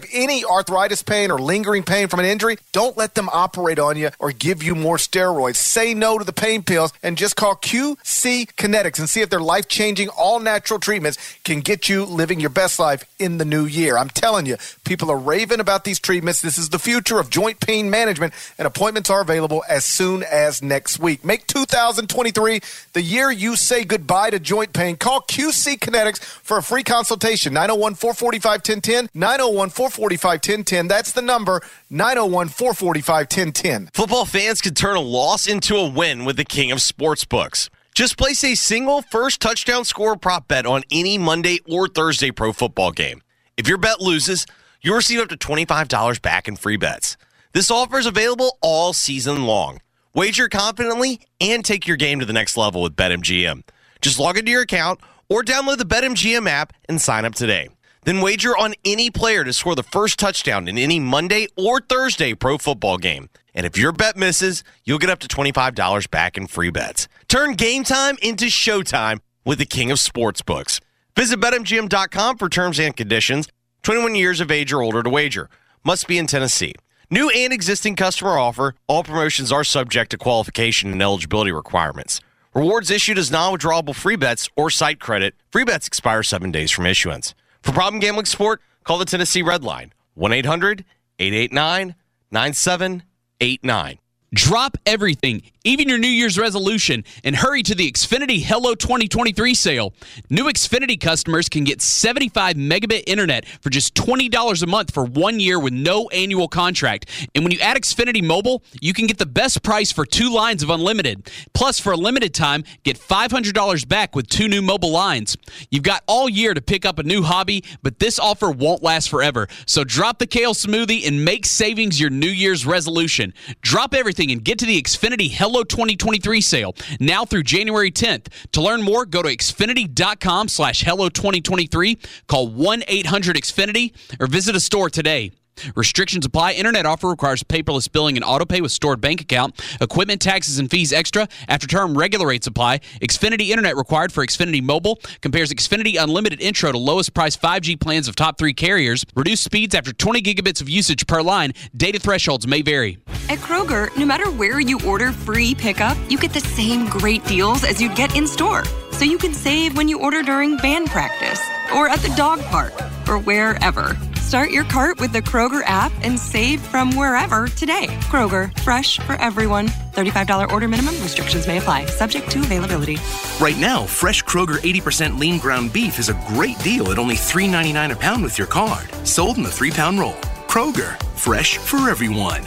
any arthritis pain or lingering pain from an injury, don't let them operate on you or give you more steroids. Say no to the pain pills and just call Q C Kinetics and see if their life-changing, all-natural treatments can get you living your best life in the new year. I'm telling you, people are raving about these treatments. This is the future of joint pain management, and appointments are available as soon as next week. Make two thousand twenty-three the year you say goodbye to joint pain. Call Q C Kinetics for a free consultation. nine oh one, four four five, one oh one oh, nine oh one, four four five, one oh one oh. That's the number, nine oh one, four four five, one oh one oh. Football fans can turn a loss into a win with the king of sportsbooks. Just place a single first touchdown score prop bet on any Monday or Thursday pro football game. If your bet loses, you'll receive up to twenty-five dollars back in free bets. This offer is available all season long. Wager confidently and take your game to the next level with BetMGM. Just log into your account or download the BetMGM app and sign up today. Then wager on any player to score the first touchdown in any Monday or Thursday pro football game. And if your bet misses, you'll get up to twenty-five dollars back in free bets. Turn game time into showtime with the king of sportsbooks. Visit Bet M G M dot com for terms and conditions. twenty-one years of age or older to wager. Must be in Tennessee. New and existing customer offer. All promotions are subject to qualification and eligibility requirements. Rewards issued as non-withdrawable free bets or site credit. Free bets expire seven days from issuance. For problem gambling support, call the Tennessee Red Line, one eight hundred, eight eight nine, nine seven eight nine. Drop everything, even your New Year's resolution, and hurry to the Xfinity Hello twenty twenty-three sale. New Xfinity customers can get seventy-five megabit internet for just twenty dollars a month for one year with no annual contract. And when you add Xfinity Mobile, you can get the best price for two lines of unlimited. Plus, for a limited time, get five hundred dollars back with two new mobile lines. You've got all year to pick up a new hobby, but this offer won't last forever. So drop the kale smoothie and make savings your New Year's resolution. Drop everything and get to the Xfinity Hello twenty twenty-three sale now through January tenth. To learn more, go to Xfinity.com slash Hello 2023, call one eight hundred X Finity, or visit a store today. Restrictions apply. Internet offer requires paperless billing and autopay with stored bank account. Equipment, taxes, and fees extra. After term, regular rates apply. Xfinity Internet required for Xfinity Mobile. Compares Xfinity Unlimited Intro to lowest price five G plans of top three carriers. Reduced speeds after twenty gigabits of usage per line. Data thresholds may vary. At Kroger, no matter where you order free pickup, you get the same great deals as you'd get in store. So you can save when you order during band practice, or at the dog park, or wherever. Start your cart with the Kroger app and save from wherever today. Kroger, fresh for everyone. thirty-five dollars order minimum. Restrictions may apply. Subject to availability. Right now, fresh Kroger eighty percent lean ground beef is a great deal at only three ninety-nine a pound with your card. Sold in the three-pound roll. Kroger, fresh for everyone.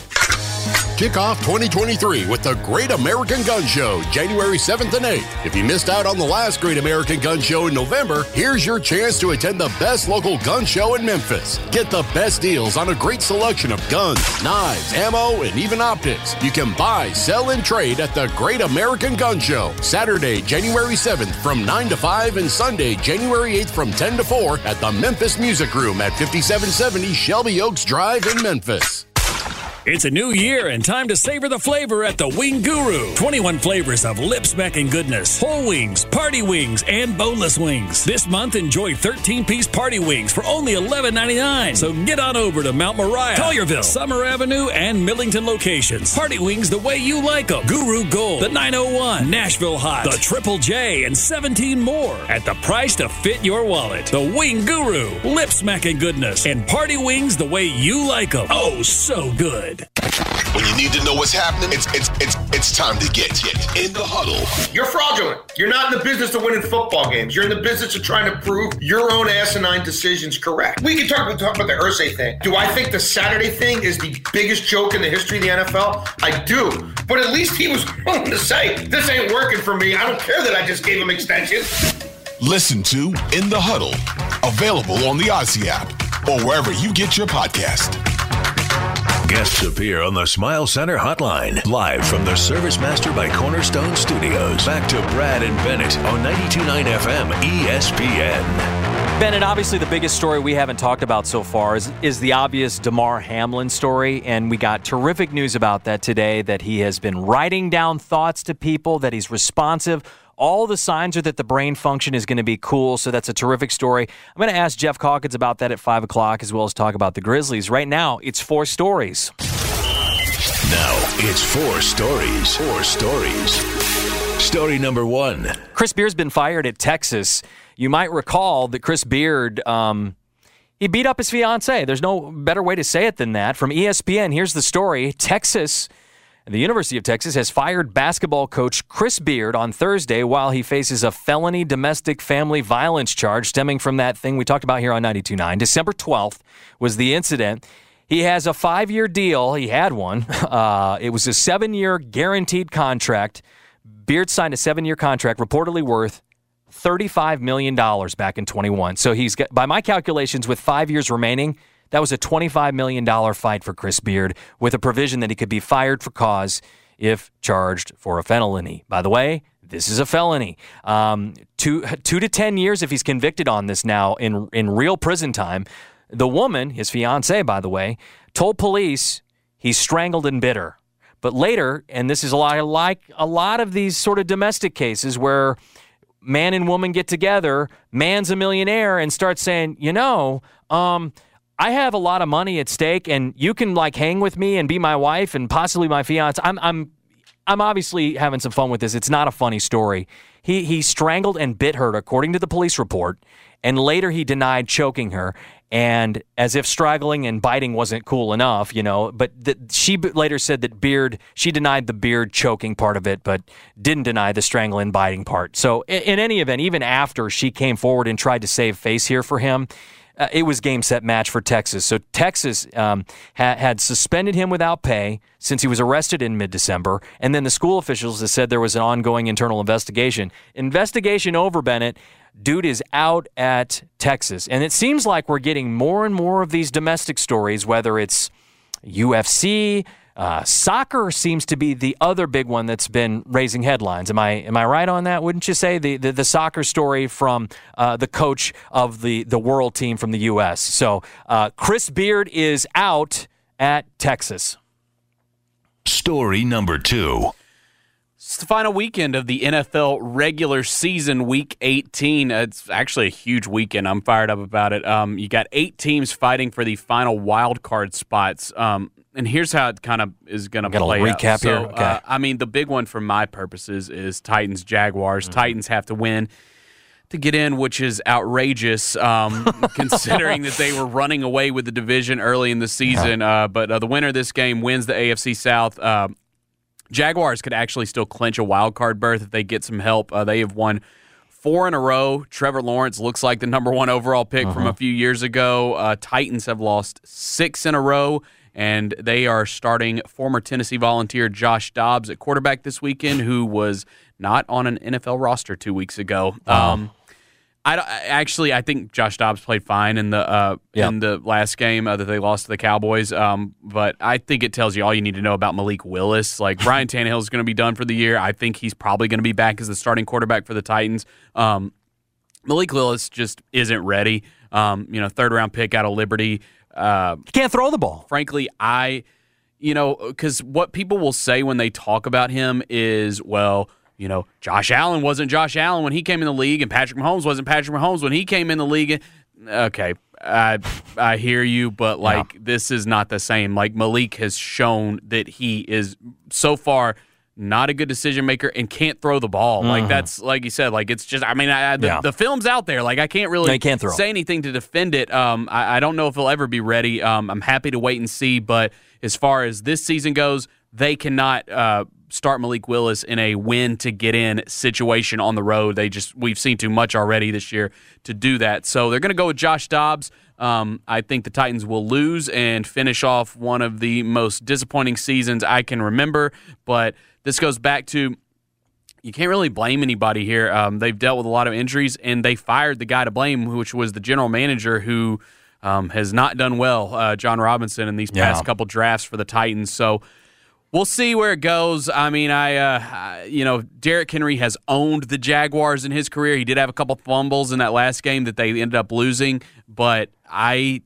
Kick off twenty twenty-three with the Great American Gun Show, January seventh and eighth. If you missed out on the last Great American Gun Show in November, here's your chance to attend the best local gun show in Memphis. Get the best deals on a great selection of guns, knives, ammo, and even optics. You can buy, sell, and trade at the Great American Gun Show, Saturday, January seventh from nine to five and Sunday, January eighth from ten to four at the Memphis Music Room at fifty-seven seventy Shelby Oaks Drive in Memphis. It's a new year and time to savor the flavor at the Wing Guru. twenty-one flavors of lip-smacking goodness. Whole wings, party wings, and boneless wings. This month, enjoy thirteen-piece party wings for only eleven ninety-nine. So get on over to Mount Moriah, Collierville, Summer Avenue, and Millington locations. Party wings the way you like them. Guru Gold, the nine oh one, Nashville Hot, the Triple J, and seventeen more at the price to fit your wallet. The Wing Guru, lip-smacking goodness, and party wings the way you like them. Oh, so good. When you need to know what's happening, it's it's it's it's time to get in the huddle. You're fraudulent. You're not in the business of winning football games. You're in the business of trying to prove your own asinine decisions correct. We can talk about, talk about the Irsay thing. Do I think the Saturday thing is the biggest joke in the history of the N F L? I do. But at least he was willing to say, this ain't working for me. I don't care that I just gave him extensions. Listen to In the Huddle, available on the Odyssey app or wherever you get your podcast. Guests appear on the Smile Center hotline, live from the Service Master by Cornerstone Studios. Back to Brad and Bennett on ninety-two point nine F M E S P N. Bennett, obviously the biggest story we haven't talked about so far is, is the obvious Damar Hamlin story, and we got terrific news about that today, that he has been writing down thoughts to people, that he's responsive. all the signs are that the brain function is going to be cool, so that's a terrific story. I'm going to ask Jeff Calkins about that at five o'clock, as well as talk about the Grizzlies. Right now, it's four stories. Now, it's four stories. Four stories. Story number one. Chris Beard's been fired at Texas. You might recall that Chris Beard, um, he beat up his fiancée. There's no better way to say it than that. From E S P N, here's the story. Texas, the University of Texas, has fired basketball coach Chris Beard on Thursday while he faces a felony domestic family violence charge stemming from that thing we talked about here on ninety-two point nine. December twelfth was the incident. He has a five-year deal. He had one. Uh, it was a seven-year guaranteed contract. Beard signed a seven-year contract reportedly worth thirty-five million dollars back in twenty-one. So he's got, by my calculations, with five years remaining, that was a twenty-five million dollars fight for Chris Beard with a provision that he could be fired for cause if charged for a felony. By the way, this is a felony. Um, two, two to ten years if he's convicted on this now in, in real prison time. The woman, his fiancée, by the way, told police he strangled and bit her. But later, and this is a lot like a lot of these sort of domestic cases where man and woman get together, man's a millionaire, and starts saying, you know, um, I have a lot of money at stake, and you can like hang with me and be my wife and possibly my fiance. I'm, I'm, I'm obviously having some fun with this. It's not a funny story. He he strangled and bit her, according to the police report, and later he denied choking her. And as if strangling and biting wasn't cool enough, you know, but the, she later said that Beard, she denied the Beard choking part of it, but didn't deny the strangling and biting part. So in, in any event, even after she came forward and tried to save face here for him, uh, it was game, set, match for Texas. So Texas um, ha- had suspended him without pay since he was arrested in mid-December, and then the school officials have said there was an ongoing internal investigation. Investigation over, Bennett. Dude is out at Texas. And it seems like we're getting more and more of these domestic stories, whether it's U F C, uh, soccer seems to be the other big one that's been raising headlines. Am I am I right on that? Wouldn't you say the the, the soccer story from uh, the coach of the, the world team from the U S? So uh, Chris Beard is out at Texas. Story number two. It's the final weekend of the N F L regular season, Week eighteen. It's actually a huge weekend. I'm fired up about it. Um, you got eight teams fighting for the final wild card spots. Um, and here's how it kind of is going to play a little recap out. So, here. Okay. uh, I mean, the big one for my purposes is Titans-Jaguars. Mm-hmm. Titans have to win to get in, which is outrageous, um, considering that they were running away with the division early in the season. Uh, but uh, the winner of this game wins the A F C South. Uh, Jaguars could actually still clinch a wild card berth if they get some help. Uh, they have won four in a row. Trevor Lawrence looks like the number one overall pick uh-huh. from a few years ago. Uh, Titans have lost six in a row, and they are starting former Tennessee Volunteer Josh Dobbs at quarterback this weekend, who was not on an N F L roster two weeks ago. Wow. Um, I don't, actually, I think Josh Dobbs played fine in the uh, yep. in the last game uh, that they lost to the Cowboys. Um, but I think it tells you all you need to know about Malik Willis. Like, Ryan Tannehill is going to be done for the year. I think he's probably going to be back as the starting quarterback for the Titans. Um, Malik Willis just isn't ready. Um, you know, third round pick out of Liberty. Uh, he can't throw the ball. Frankly, I, you know, because what people will say when they talk about him is, well, you know, Josh Allen wasn't Josh Allen when he came in the league, and Patrick Mahomes wasn't Patrick Mahomes when he came in the league. Okay, I I hear you, but, like, yeah. this is not the same. Like, Malik has shown that he is, so far, not a good decision maker and can't throw the ball. Mm-hmm. Like, that's, like you said, like, it's just, I mean, I, the, yeah. the film's out there. Like, I can't really no, can't throw. say anything to defend it. Um, I, I don't know if he'll ever be ready. Um, I'm happy to wait and see, but as far as this season goes, they cannot uh, start Malik Willis in a win-to-get-in situation on the road. They just we've seen too much already this year to do that. So they're going to go with Josh Dobbs. Um, I think the Titans will lose and finish off one of the most disappointing seasons I can remember. But this goes back to you can't really blame anybody here. Um, they've dealt with a lot of injuries, and they fired the guy to blame, which was the general manager who um, has not done well, uh, John Robinson, in these past yeah. couple drafts for the Titans. So we'll see where it goes. I mean, I, uh, I, you know, Derrick Henry has owned the Jaguars in his career. He did have a couple fumbles in that last game that they ended up losing, but I,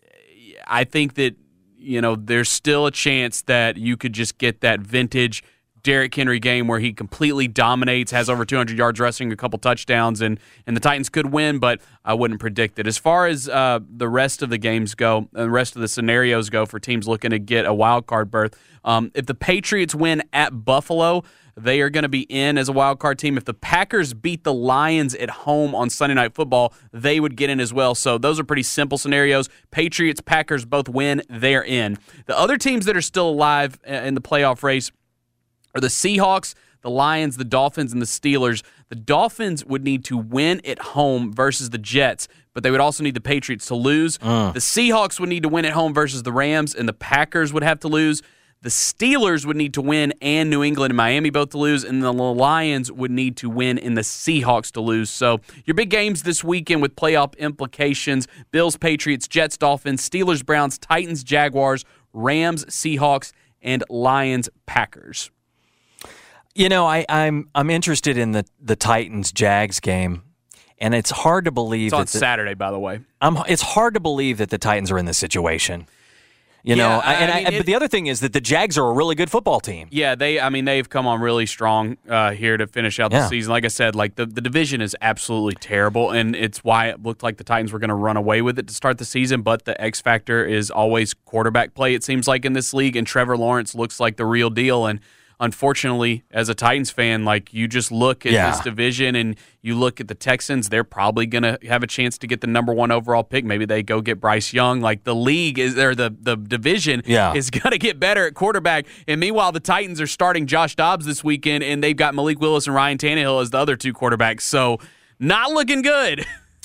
I think that, you know, there's still a chance that you could just get that vintage Derrick Henry game where he completely dominates, has over two hundred yards rushing, a couple touchdowns, and, and the Titans could win, but I wouldn't predict it. As far as uh, the rest of the games go, the rest of the scenarios go for teams looking to get a wild card berth, um, if the Patriots win at Buffalo, they are going to be in as a wild card team. If the Packers beat the Lions at home on Sunday Night Football, they would get in as well. So those are pretty simple scenarios. Patriots, Packers both win, they're in. The other teams that are still alive in the playoff race are the Seahawks, the Lions, the Dolphins, and the Steelers. The Dolphins would need to win at home versus the Jets, but they would also need the Patriots to lose. Uh. The Seahawks would need to win at home versus the Rams, and the Packers would have to lose. The Steelers would need to win, and New England and Miami both to lose, and the Lions would need to win, and the Seahawks to lose. So your big games this weekend with playoff implications: Bills, Patriots, Jets, Dolphins, Steelers, Browns, Titans, Jaguars, Rams, Seahawks, and Lions, Packers. You know, I, I'm I'm interested in the, the Titans-Jags game, and it's hard to believe it's on that the, Saturday, by the way. I'm, it's hard to believe that the Titans are in this situation. You yeah, know, I, and I mean, I, it, but the other thing is that the Jags are a really good football team. Yeah, they. I mean, they've come on really strong uh, here to finish out yeah. the season. Like I said, like the, the division is absolutely terrible, and it's why it looked like the Titans were going to run away with it to start the season. But the X factor is always quarterback play. It seems like in this league, and Trevor Lawrence looks like the real deal. And unfortunately, as a Titans fan, like you just look at yeah. this division and you look at the Texans, they're probably going to have a chance to get the number one overall pick. Maybe they go get Bryce Young. Like the league is there, the the division yeah. is going to get better at quarterback. And meanwhile, the Titans are starting Josh Dobbs this weekend, and they've got Malik Willis and Ryan Tannehill as the other two quarterbacks. So not looking good.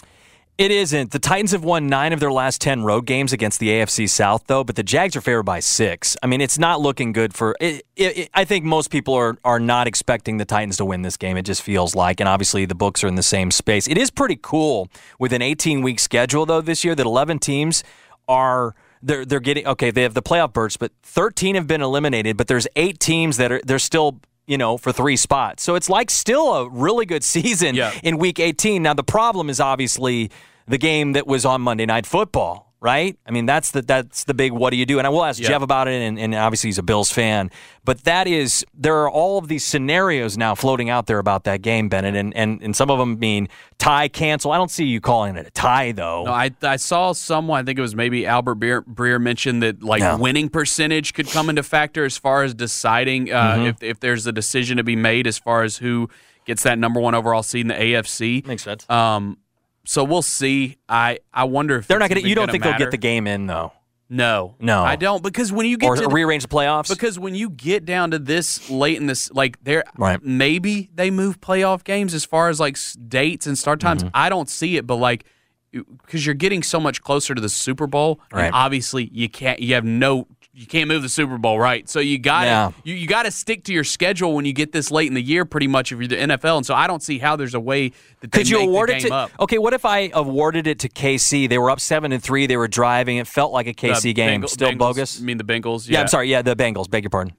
It isn't. The Titans have won nine of their last ten road games against the A F C South, though, but the Jags are favored by six. I mean, it's not looking good for it, it, it, I think most people are, are not expecting the Titans to win this game. It just feels like, and obviously the books are in the same space. It is pretty cool with an eighteen-week schedule, though, this year that eleven teams are they're they're getting okay. They have the playoff berths, but thirteen have been eliminated. But there's eight teams that are they're still. You know, for three spots. So it's like still a really good season yeah. in Week eighteen. Now, the problem is obviously the game that was on Monday Night Football, right? I mean, that's the that's the big what do you do? And I will ask yeah. Jeff about it, and, and obviously he's a Bills fan. But that is, there are all of these scenarios now floating out there about that game, Bennett, and, and, and some of them mean tie, cancel. I don't see you calling it a tie, though. No, I I saw someone, I think it was maybe Albert Breer, Breer mentioned that like no. winning percentage could come into factor as far as deciding uh, mm-hmm. if if there's a decision to be made as far as who gets that number one overall seed in the A F C. Makes sense. Um, so we'll see. I, I wonder if they're not going to. You don't gonna think matter. they'll get the game in though? No, no, I don't, because when you get or to rearrange the playoffs, because when you get down to this late in this, like there, right. maybe they move playoff games as far as like dates and start times. Mm-hmm. I don't see it, but like because you're getting so much closer to the Super Bowl, right. and obviously you can't, you have no. You can't move the Super Bowl, right? So you got to yeah. you, you got to stick to your schedule when you get this late in the year, pretty much, if you're the N F L. And so I don't see how there's a way that they could you make award the it game to? up. Okay, what if I awarded it to K C? They were up seven and three. They were driving. It felt like a K C The game. Bengal, Still Bengals, bogus. I mean the Bengals. Yeah. Yeah, I'm sorry. Yeah, the Bengals. Beg your pardon.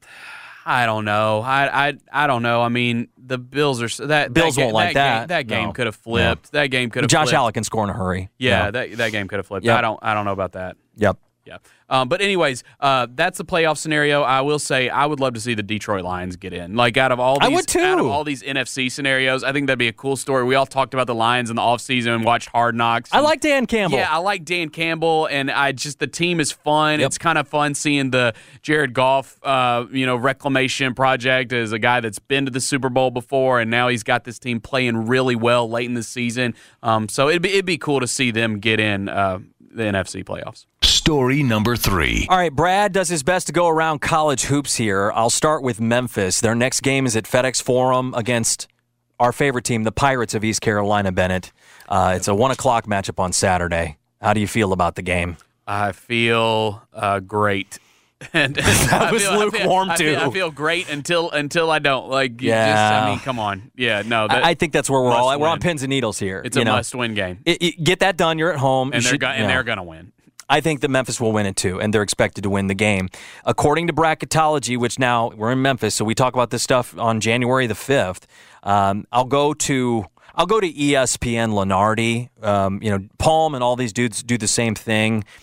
I don't know. I I I don't know. I mean, the Bills are that Bills that won't ga- like that. Game, that game No. could have flipped. No. That game could have. Josh flipped. Allen can score in a hurry. Yeah, no. that that game could have flipped. Yep. I don't I don't know about that. Yep. Yeah. Um, but anyways, uh, that's the playoff scenario. I will say I would love to see the Detroit Lions get in. Like out of all these, I would too. out of all these N F C scenarios, I think that'd be a cool story. We all talked about the Lions in the offseason and watched Hard Knocks. I like Dan Campbell. Yeah, I like Dan Campbell, and I just the team is fun. Yep. It's kind of fun seeing the Jared Goff, uh, you know, reclamation project as a guy that's been to the Super Bowl before, and now he's got this team playing really well late in the season. Um, so it'd be it'd be cool to see them get in uh, the N F C playoffs. Story number three. All right, Brad does his best to go around college hoops here. I'll start with Memphis. Their next game is at FedEx Forum against our favorite team, the Pirates of East Carolina, Bennett. Uh, it's a one o'clock matchup on Saturday. How do you feel about the game? I feel uh, great. and, and that I was feel, lukewarm, I feel, too. I feel, I feel great until until I don't. Like, you Yeah. just, I mean, come on. Yeah, no. That, I, I think that's where we're all at. We're on win. pins and needles here. It's you a know? must-win game. It, it, get that done. You're at home. And You they're should- go- and yeah. they're going to win. I think that Memphis will win it too, and they're expected to win the game. According to bracketology, which now we're in Memphis, so we talk about this stuff on January the fifth. Um, I'll go to I'll go to E S P N Lenardi. Um, you know, Palm and all these dudes do the same thing,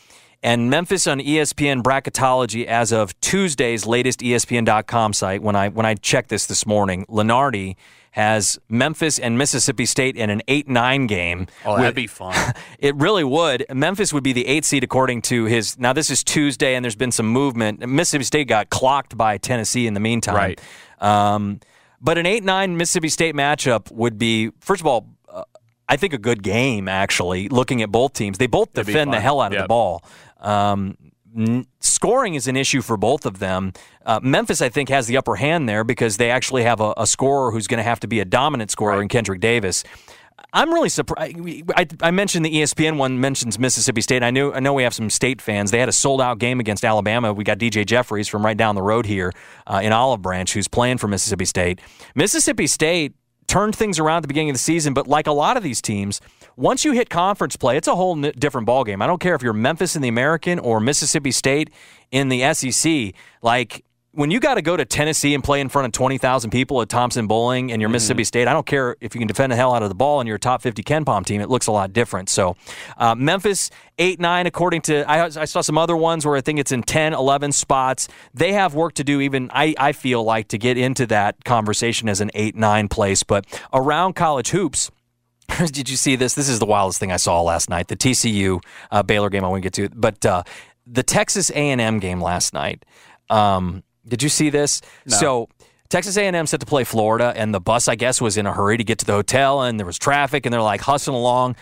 And Memphis on E S P N bracketology as of Tuesday's latest E S P N dot com site, when I when I checked this this morning, Lenardi has Memphis and Mississippi State in an eight nine game. Oh, that'd be fun. It really would. Memphis would be the eighth seed according to his. Now, this is Tuesday, and there's been some movement. Mississippi State got clocked by Tennessee in the meantime. Right. Um, but an eight nine Mississippi State matchup would be, first of all, uh, I think a good game, actually, looking at both teams. They both It'd defend the hell out of yep. the ball. Um, n- scoring is an issue for both of them. Uh, Memphis, I think, has the upper hand there because they actually have a, a scorer who's going to have to be a dominant scorer right. in Kendrick Davis. I'm really surprised. I, I mentioned the E S P N one mentions Mississippi State. I knew I know we have some State fans. They had a sold-out game against Alabama. We got D J Jeffries from right down the road here uh, in Olive Branch, who's playing for Mississippi State. Mississippi State turned things around at the beginning of the season, but like a lot of these teams, once you hit conference play, it's a whole n- different ballgame. I don't care if you're Memphis in the American or Mississippi State in the S E C. Like, when you got to go to Tennessee and play in front of twenty thousand people at Thompson Bowling and you're mm-hmm. Mississippi State, I don't care if you can defend the hell out of the ball and you're a top fifty Ken Pom team, it looks a lot different. So uh, Memphis, eight nine, according to, I, I saw some other ones where I think it's in ten, eleven spots. They have work to do even, I, I feel like, to get into that conversation as an eight nine place. But around college hoops, did you see this? This is the wildest thing I saw last night. The T C U uh, Baylor game I won't get to. But uh, the Texas A and M game last night, um, did you see this? No. So Texas A and M set to play Florida, and the bus, I guess, was in a hurry to get to the hotel, and there was traffic, and they're like hustling along.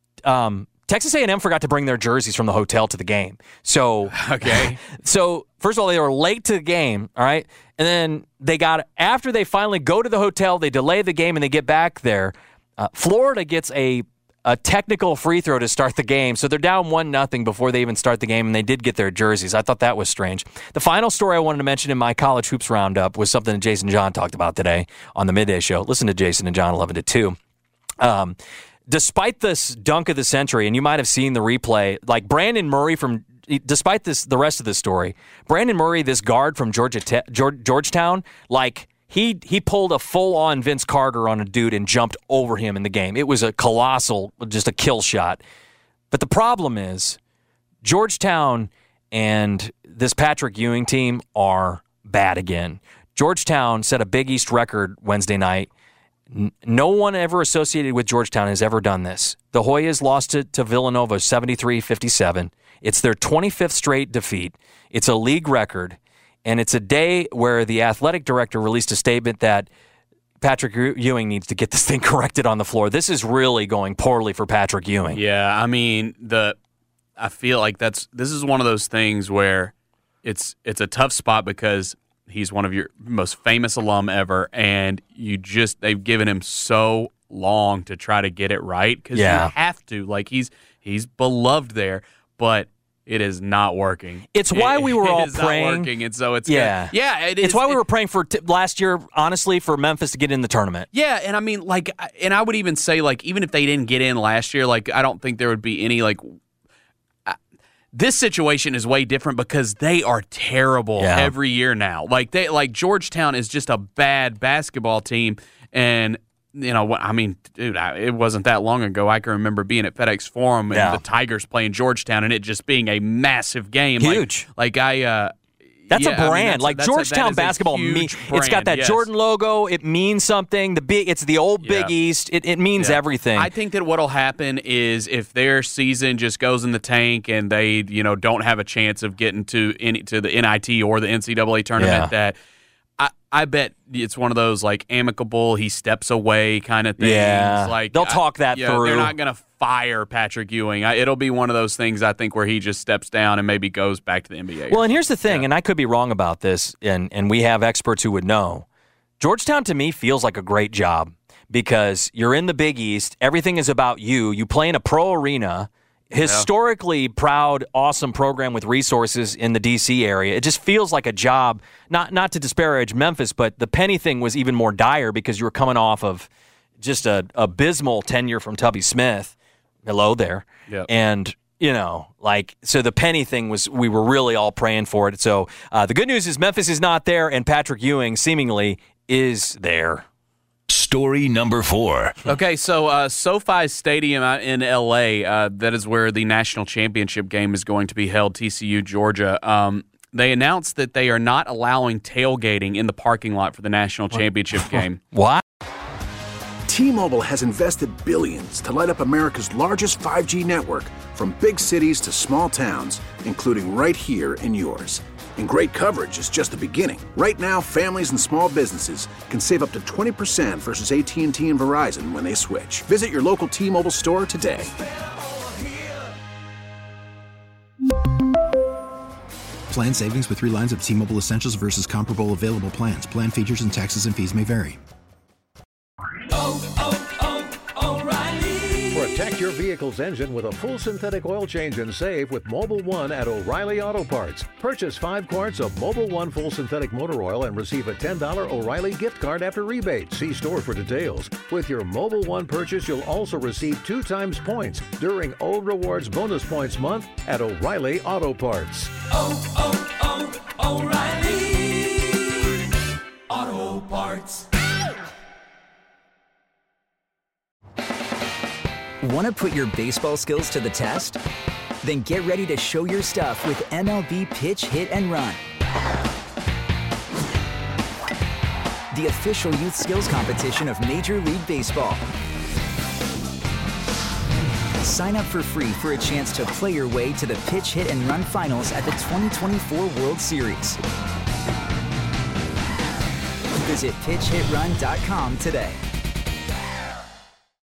Um, Texas A and M forgot to bring their jerseys from the hotel to the game. So, okay. So first of all, they were late to the game, all right? And then they got, after they finally go to the hotel, they delay the game, and they get back there. Uh, Florida gets a a technical free throw to start the game, so they're down one nothing before they even start the game, and they did get their jerseys. I thought that was strange. The final story I wanted to mention in my college hoops roundup was something that Jason and John talked about today on the midday show. Listen to Jason and John eleven to two. Um, despite this dunk of the century, and you might have seen the replay, like Brandon Murray from, despite this, the rest of the story, Brandon Murray, this guard from Georgia Te- George, Georgetown, like, He he pulled a full-on Vince Carter on a dude and jumped over him in the game. It was a colossal, just a kill shot. But the problem is Georgetown and this Patrick Ewing team are bad again. Georgetown set a Big East record Wednesday night. No one ever associated with Georgetown has ever done this. The Hoyas lost to, to Villanova seventy-three fifty-seven. It's their twenty-fifth straight defeat. It's a league record. And it's a day where the athletic director released a statement that Patrick Ewing needs to get this thing corrected on the floor. This is really going poorly for Patrick Ewing. Yeah, I mean, the I feel like that's this is one of those things where it's it's a tough spot because he's one of your most famous alum ever, and you just they've given him so long to try to get it right because Yeah. you have to. Like he's he's beloved there, but it is not working. It's why it, we were it all is praying. Not working, and so it's yeah, good. yeah. It it's is, why we it, were praying for t- last year, honestly, for Memphis to get in the tournament. Yeah, and I mean, like, and I would even say, like, even if they didn't get in last year, like, I don't think there would be any like. Uh, this situation is way different because they are terrible Yeah. every year now. Like they, like Georgetown is just a bad basketball team, and. You know, I mean, dude, I, it wasn't that long ago. I can remember being at FedEx Forum and Yeah. the Tigers playing Georgetown, and it just being a massive game. Huge. Like, like I. Uh, That's yeah, a brand. I mean, that's like a, that's a, Georgetown that is a basketball, huge mean, brand, it's got that yes. Jordan logo. It means something. The big, it's the old Big Yeah. East. It, it means Yeah. everything. I think that what'll happen is if their season just goes in the tank and they, you know, don't have a chance of getting to any to the N I T or the N C double A tournament, Yeah. that I, I bet it's one of those like amicable, he steps away kind of things. Yeah. Like They'll talk that I, yeah, through. They're not going to fire Patrick Ewing. I, it'll be one of those things I think where he just steps down and maybe goes back to the N B A. Well, and here's the thing, and I could be wrong about this, and, and we have experts who would know. Georgetown, to me, feels like a great job because you're in the Big East. Everything is about you. You play in a pro arena, historically proud, awesome program with resources in the D C area. It just feels like a job, not not to disparage Memphis, but the Penny thing was even more dire because you were coming off of just a abysmal tenure from Tubby Smith. Hello there. Yep. And you know, like, so the Penny thing was, we were really all praying for it. So uh, the good news is Memphis is not there, and Patrick Ewing seemingly is there. Story number four. Okay, so uh, SoFi Stadium out in L A, uh, that is where the national championship game is going to be held, T C U, Georgia. Um, they announced that they are not allowing tailgating in the parking lot for the national championship game. What? T-Mobile has invested billions to light up America's largest five G network, from big cities to small towns, including right here in yours. And great coverage is just the beginning. Right now, families and small businesses can save up to twenty percent versus A T and T and Verizon when they switch. Visit your local T-Mobile store today. Plan savings with three lines of T-Mobile Essentials versus comparable available plans. Plan features and taxes and fees may vary. Oh, oh, oh, O'Reilly. Protect your vehicle's engine with a full synthetic oil change and save with Mobil one at O'Reilly Auto Parts. Purchase five quarts of Mobil one full synthetic motor oil and receive a ten dollars O'Reilly gift card after rebate. See store for details. With your Mobil one purchase, you'll also receive two times points during O Rewards Bonus Points Month at O'Reilly Auto Parts. Oh, oh, oh, O'Reilly Auto Parts. Want to put your baseball skills to the test? Then get ready to show your stuff with M L B Pitch, Hit, and Run. The official youth skills competition of Major League Baseball. Sign up for free for a chance to play your way to the Pitch, Hit, and Run finals at the twenty twenty-four World Series. Visit pitch hit run dot com today.